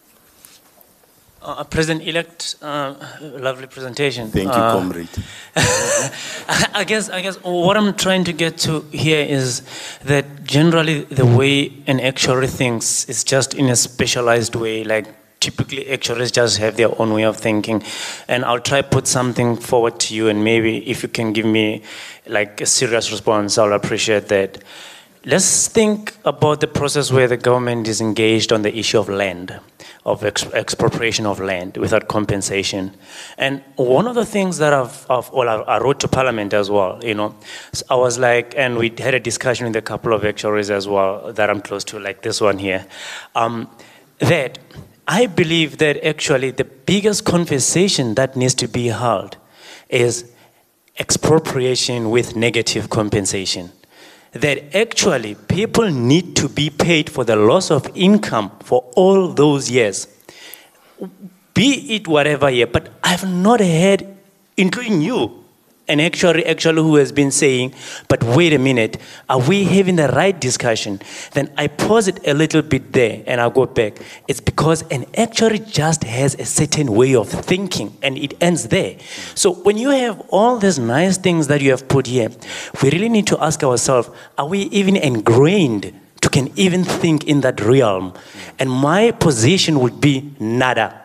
[SPEAKER 4] Uh, President-elect, uh, lovely presentation.
[SPEAKER 2] Thank you, uh, comrade.
[SPEAKER 4] I guess, I guess what I'm trying to get to here is that generally the way an actuary thinks is just in a specialized way. Like typically actuaries just have their own way of thinking. And I'll try to put something forward to you, and maybe if you can give me like a serious response, I'll appreciate that. let's think about the process where the government is engaged on the issue of land, of ex expropriation of land without compensation. And one of the things that I've, I've well, I wrote to Parliament as well, you know, so I was like, and we had a discussion with a couple of actuaries as well that I'm close to, like this one here, um, that I believe that actually the biggest conversation that needs to be held is expropriation with negative compensation. That actually people need to be paid for the loss of income for all those years, be it whatever year. But I've not heard, including you, an actuary actually who has been saying, but wait a minute, are we having the right discussion? Then I pause it a little bit there and I'll go back. It's because an actuary just has a certain way of thinking and it ends there. So when you have all these nice things that you have put here, we really need to ask ourselves, are we even ingrained to can even think in that realm? And my position would be nada,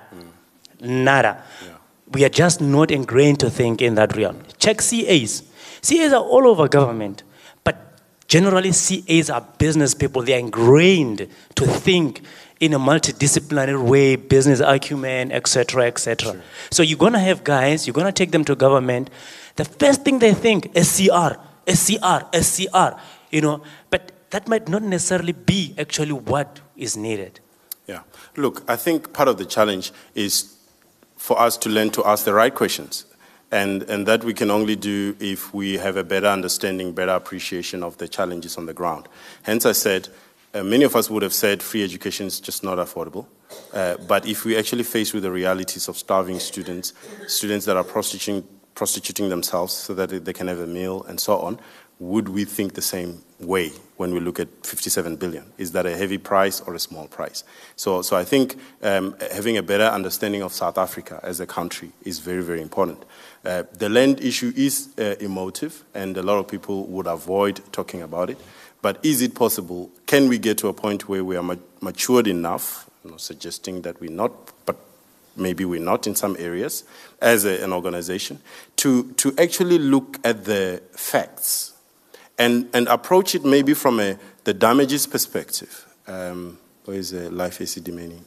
[SPEAKER 4] nada. We are just not ingrained to think in that realm. Check C As. C As are all over government, but generally C As are business people. They are ingrained to think in a multidisciplinary way, business acumen, et cetera, et cetera. Sure. So you're going to have guys, you're going to take them to government. The first thing they think is S C R, S C R, S C R, you know, but that might not necessarily be actually what is needed.
[SPEAKER 2] Yeah. Look, I think part of the challenge is for us to learn to ask the right questions. And, and that we can only do if we have a better understanding, better appreciation of the challenges on the ground. Hence I said, uh, many of us would have said free education is just not affordable. Uh, but if we actually face with the realities of starving students, students that are prostituting, prostituting themselves so that they can have a meal and so on, would we think the same way when we look at fifty-seven billion? Is that a heavy price or a small price? So, so I think um, having a better understanding of South Africa as a country is very, very important. Uh, the land issue is uh, emotive, and a lot of people would avoid talking about it. But is it possible? Can we get to a point where we are ma matured enough, I'm not suggesting that we're not, but maybe we're not in some areas, as a, an organization, to, to actually look at the facts and, and approach it maybe from a, the damages perspective. Um, where is uh, Life A C D Many?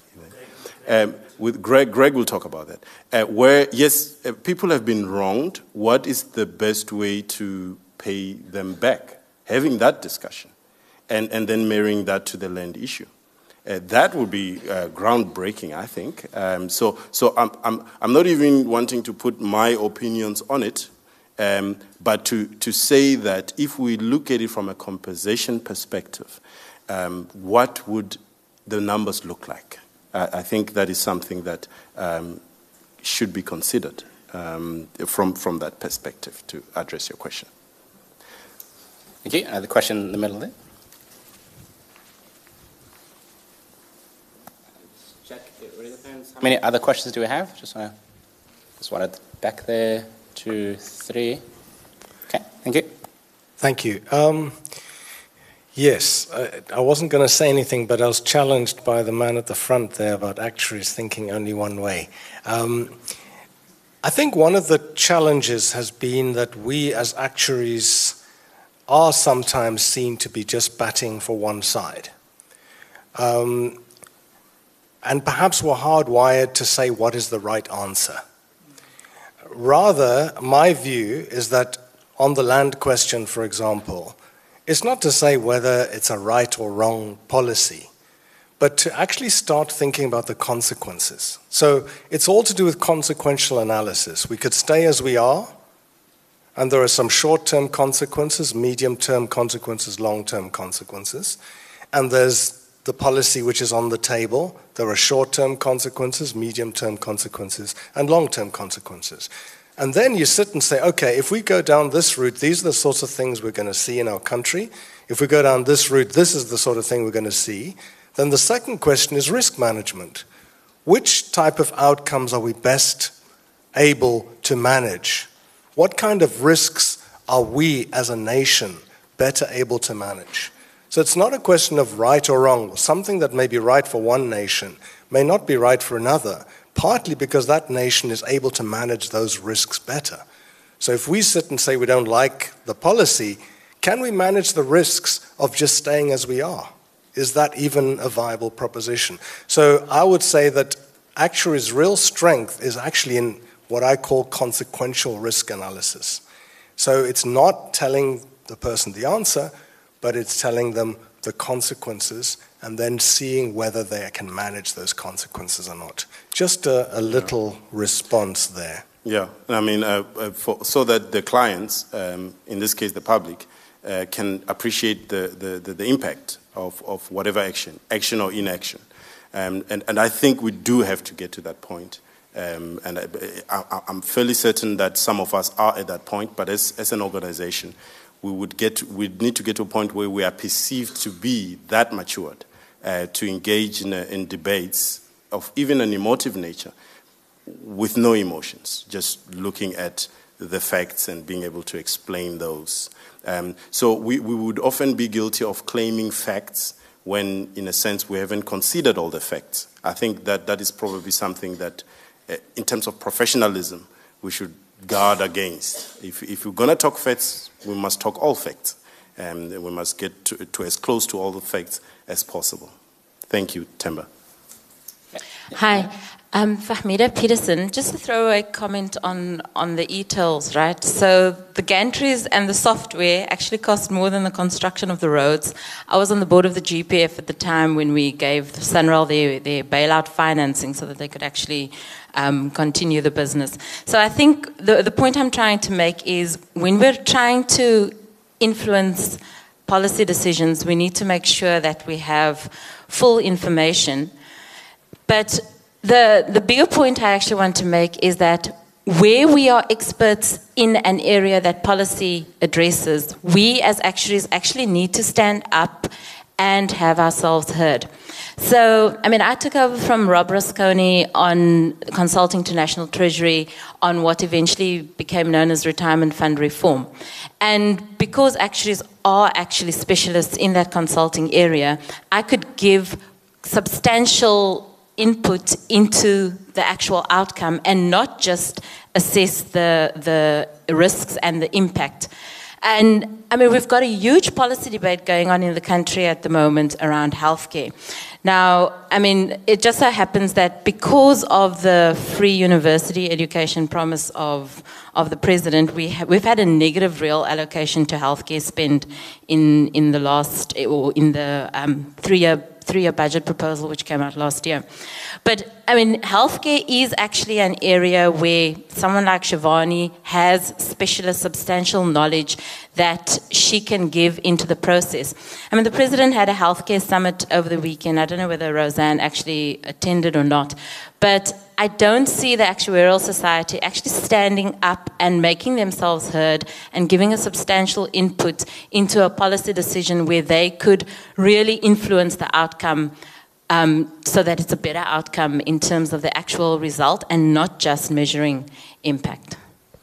[SPEAKER 2] Um, with Greg, Greg will talk about that. Uh, where, yes, uh, people have been wronged. What is the best way to pay them back? Having that discussion, and, and then marrying that to the land issue. Uh, that would be uh, groundbreaking, I think. Um, so so I'm, I'm, I'm not even wanting to put my opinions on it, um, but to, to say that if we look at it from a compensation perspective, um, what would the numbers look like? Uh, I think that is something that um, should be considered um, from, from that perspective to address your question.
[SPEAKER 1] Thank you. Uh, the question in the middle there. Check. It really depends. How many other questions do we have? Just want to, just one at the back there. Two, three. Okay. Thank you.
[SPEAKER 5] Thank you. Um, yes, I, I wasn't going to say anything, but I was challenged by the man at the front there about actuaries thinking only one way. Um, I think one of the challenges has been that we as actuaries are sometimes seen to be just batting for one side. Um, and perhaps we're hardwired to say what is the right answer. Rather, my view is that on the land question, for example, it's not to say whether it's a right or wrong policy, but to actually start thinking about the consequences. So it's all to do with consequential analysis. We could stay as we are, and there are some short-term consequences, medium-term consequences, long-term consequences. And there's the policy which is on the table. There are short-term consequences, medium-term consequences, and long-term consequences. And then you sit and say, okay, if we go down this route, these are the sorts of things we're going to see in our country. If we go down this route, this is the sort of thing we're going to see. Then the second question is risk management. Which type of outcomes are we best able to manage? What kind of risks are we as a nation better able to manage? So it's not a question of right or wrong. Something that may be right for one nation may not be right for another, partly because that nation is able to manage those risks better. So if we sit and say we don't like the policy, can we manage the risks of just staying as we are? Is that even a viable proposition? So I would say that actuaries' real strength is actually in what I call consequential risk analysis. So it's not telling the person the answer, but it's telling them the consequences and then seeing whether they can manage those consequences or not. Just a, a little yeah. response there.
[SPEAKER 2] Yeah, I mean, uh, uh, for, so that the clients, um, in this case the public, uh, can appreciate the, the, the, the impact of, of whatever action, action or inaction. Um, and, and I think we do have to get to that point. Um, and I, I, I'm fairly certain that some of us are at that point, but as, as an organization, we would get, we need to get to a point where we are perceived to be that matured uh, to engage in, a, in debates of even an emotive nature with no emotions, just looking at the facts and being able to explain those. Um, so we, we would often be guilty of claiming facts when, in a sense, we haven't considered all the facts. I think that that is probably something that, uh, in terms of professionalism, we should guard against. If, if we're going to talk facts, we must talk all facts. And we must get to, to as close to all the facts as possible. Thank you, Themba.
[SPEAKER 6] Hi. Um, Fahmida Peterson, just to throw a comment on, on the e-tolls, right? So the gantries and the software actually cost more than the construction of the roads. I was on the board of the G P F at the time when we gave Sunrail their, their bailout financing so that they could actually um, continue the business. So I think the, the point I'm trying to make is when we're trying to influence policy decisions, we need to make sure that we have full information. But The, the bigger point I actually want to make is that where we are experts in an area that policy addresses, we as actuaries actually need to stand up and have ourselves heard. So, I mean, I took over from Rob Rasconi on consulting to National Treasury on what eventually became known as retirement fund reform. And because actuaries are actually specialists in that consulting area, I could give substantial input into the actual outcome and not just assess the, the risks and the impact. And I mean, we've got a huge policy debate going on in the country at the moment around healthcare. Now, I mean, it just so happens that because of the free university education promise of, of the president, we ha we've had a negative real allocation to healthcare spend in, in the last, or in the um, three-year three-year budget proposal which came out last year. But, I mean, healthcare is actually an area where someone like Shivani has specialist substantial knowledge that she can give into the process. I mean, the president had a healthcare summit over the weekend. I don't know whether Roseanne actually attended or not, but I don't see the Actuarial Society actually standing up and making themselves heard and giving a substantial input into a policy decision where they could really influence the outcome um, so that it's a better outcome in terms of the actual result and not just measuring impact.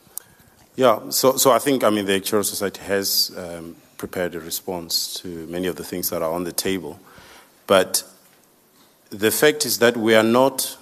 [SPEAKER 2] Yeah, so, so I think, I mean, the Actuarial Society has um, prepared a response to many of the things that are on the table. But the fact is that we are not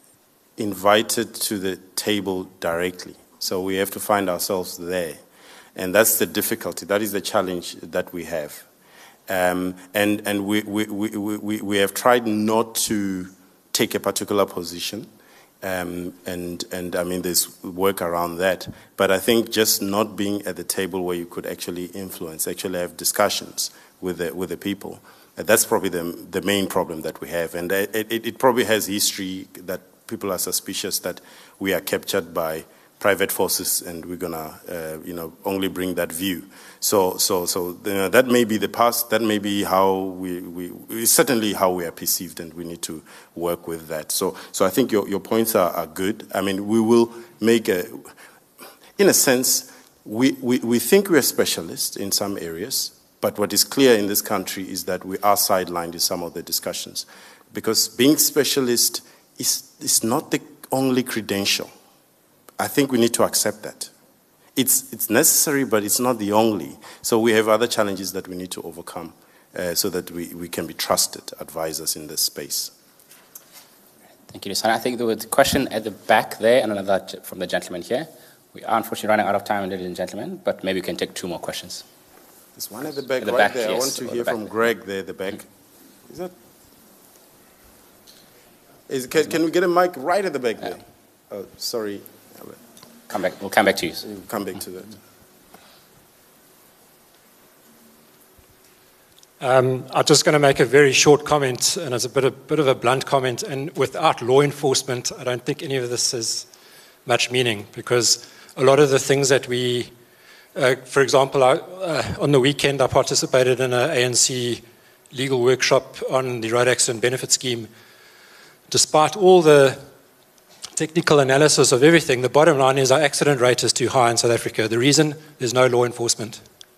[SPEAKER 2] invited to the table directly. So we have to find ourselves there. And that's the difficulty. That is the challenge that we have. Um, and and we, we, we, we, we have tried not to take a particular position. Um, and, and I mean, there's work around that. But I think just not being at the table where you could actually influence, actually have discussions with the, with the people, uh, that's probably the, the main problem that we have. And it, it, it probably has history that people are suspicious that we are captured by private forces and we're going to, uh, you know, only bring that view. So, so, so you know, that may be the past, that may be how we, we, it's certainly how we are perceived, and we need to work with that. So, so I think your, your points are, are good. I mean, we will make a, in a sense, we, we, we think we're specialists in some areas, but what is clear in this country is that we are sidelined in some of the discussions. Because being specialist is, is not the only credential. I think we need to accept that. It's, it's necessary, but it's not the only. So we have other challenges that we need to overcome uh, so that we, we can be trusted advisors in this space.
[SPEAKER 1] Thank you, Luciano. I think there was a question at the back there and another from the gentleman here. We are unfortunately running out of time, ladies and gentlemen, but maybe we can take two more questions.
[SPEAKER 2] There's one at the back
[SPEAKER 1] At the
[SPEAKER 2] right
[SPEAKER 1] back,
[SPEAKER 2] there. I
[SPEAKER 1] yes,
[SPEAKER 2] want to
[SPEAKER 1] or
[SPEAKER 2] hear
[SPEAKER 1] the back.
[SPEAKER 2] from Greg there at the back. Is that? Is, can, can we get a mic right at the back there? Oh, sorry.
[SPEAKER 1] Come back. We'll come back to you.
[SPEAKER 2] We'll come back to that.
[SPEAKER 7] Um, I'm just going to make a very short comment, and it's a bit, a bit of a blunt comment. And without law enforcement, I don't think any of this has much meaning, because a lot of the things that we, uh, for example, I, uh, on the weekend I participated in an A N C legal workshop on the road accident benefit scheme. Despite all the technical analysis of everything, the bottom line is our accident rate is too high in South Africa. The reason, there's no law enforcement.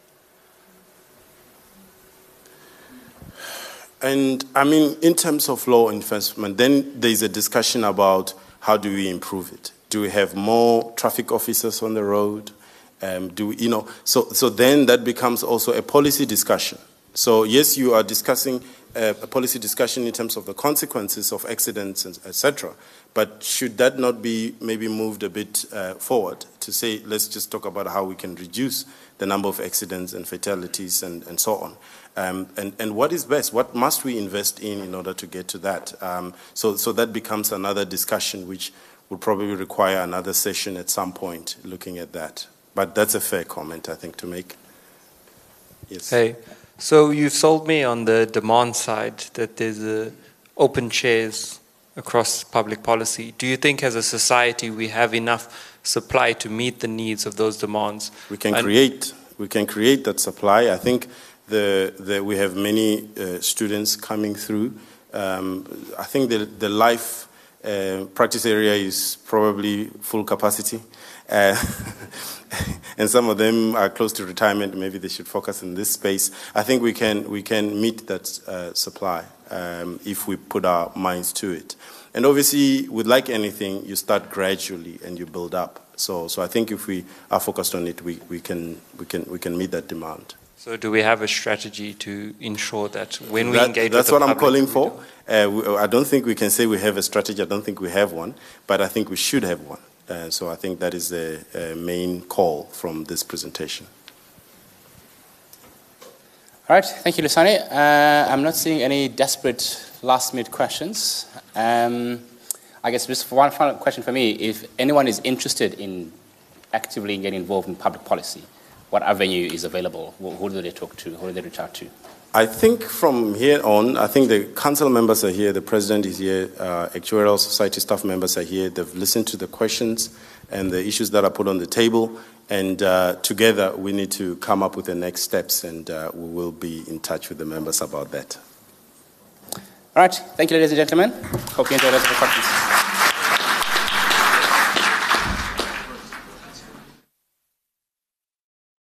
[SPEAKER 2] And I mean, in terms of law enforcement, then there's a discussion about how do we improve it? Do we have more traffic officers on the road? Um, do we, you know? So, so then that becomes also a policy discussion. So yes, you are discussing a, a policy discussion in terms of the consequences of accidents, et cetera. But should that not be maybe moved a bit uh, forward to say, let's just talk about how we can reduce the number of accidents and fatalities and, and so on. Um, and, and what is best? What must we invest in in order to get to that? Um, so, so that becomes another discussion which will probably require another session at some point looking at that. But that's a fair comment, I think, to make. Yes.
[SPEAKER 8] Hey, so you've sold me on the demand side that there's a open chairs across public policy. Do you think as a society we have enough supply to meet the needs of those demands?
[SPEAKER 2] We can
[SPEAKER 8] and
[SPEAKER 2] create. We can create that supply. I think the, the, we have many uh, students coming through. Um, I think the, the life uh, practice area is probably full capacity. Uh, and some of them are close to retirement. Maybe they should focus in this space. I think we can, we can meet that uh, supply um, if we put our minds to it. And obviously, with like anything, you start gradually and you build up. So, so I think if we are focused on it, we, we, can, we, can, we can meet that demand.
[SPEAKER 8] So do we have a strategy to ensure that when we
[SPEAKER 2] that,
[SPEAKER 8] engage
[SPEAKER 2] that's
[SPEAKER 8] with the
[SPEAKER 2] what I'm
[SPEAKER 8] public,
[SPEAKER 2] calling for. Uh, we, I don't think we can say we have a strategy. I don't think we have one, but I think we should have one. Uh, so I think that is the uh, main call from this presentation.
[SPEAKER 1] All right, thank you, Lusani. Uh, I'm not seeing any desperate last-minute questions. Um, I guess just one final question for me: if anyone is interested in actively getting involved in public policy, what avenue is available? Who do they talk to? Who do they reach out to?
[SPEAKER 2] I think from here on, I think the council members are here, the president is here, uh, actuarial society staff members are here. They've listened to the questions and the issues that are put on the table, and uh, together we need to come up with the next steps, and uh, we will be in touch with the members about that.
[SPEAKER 1] All right, thank you, ladies and gentlemen. Hope you enjoy the rest of the conference.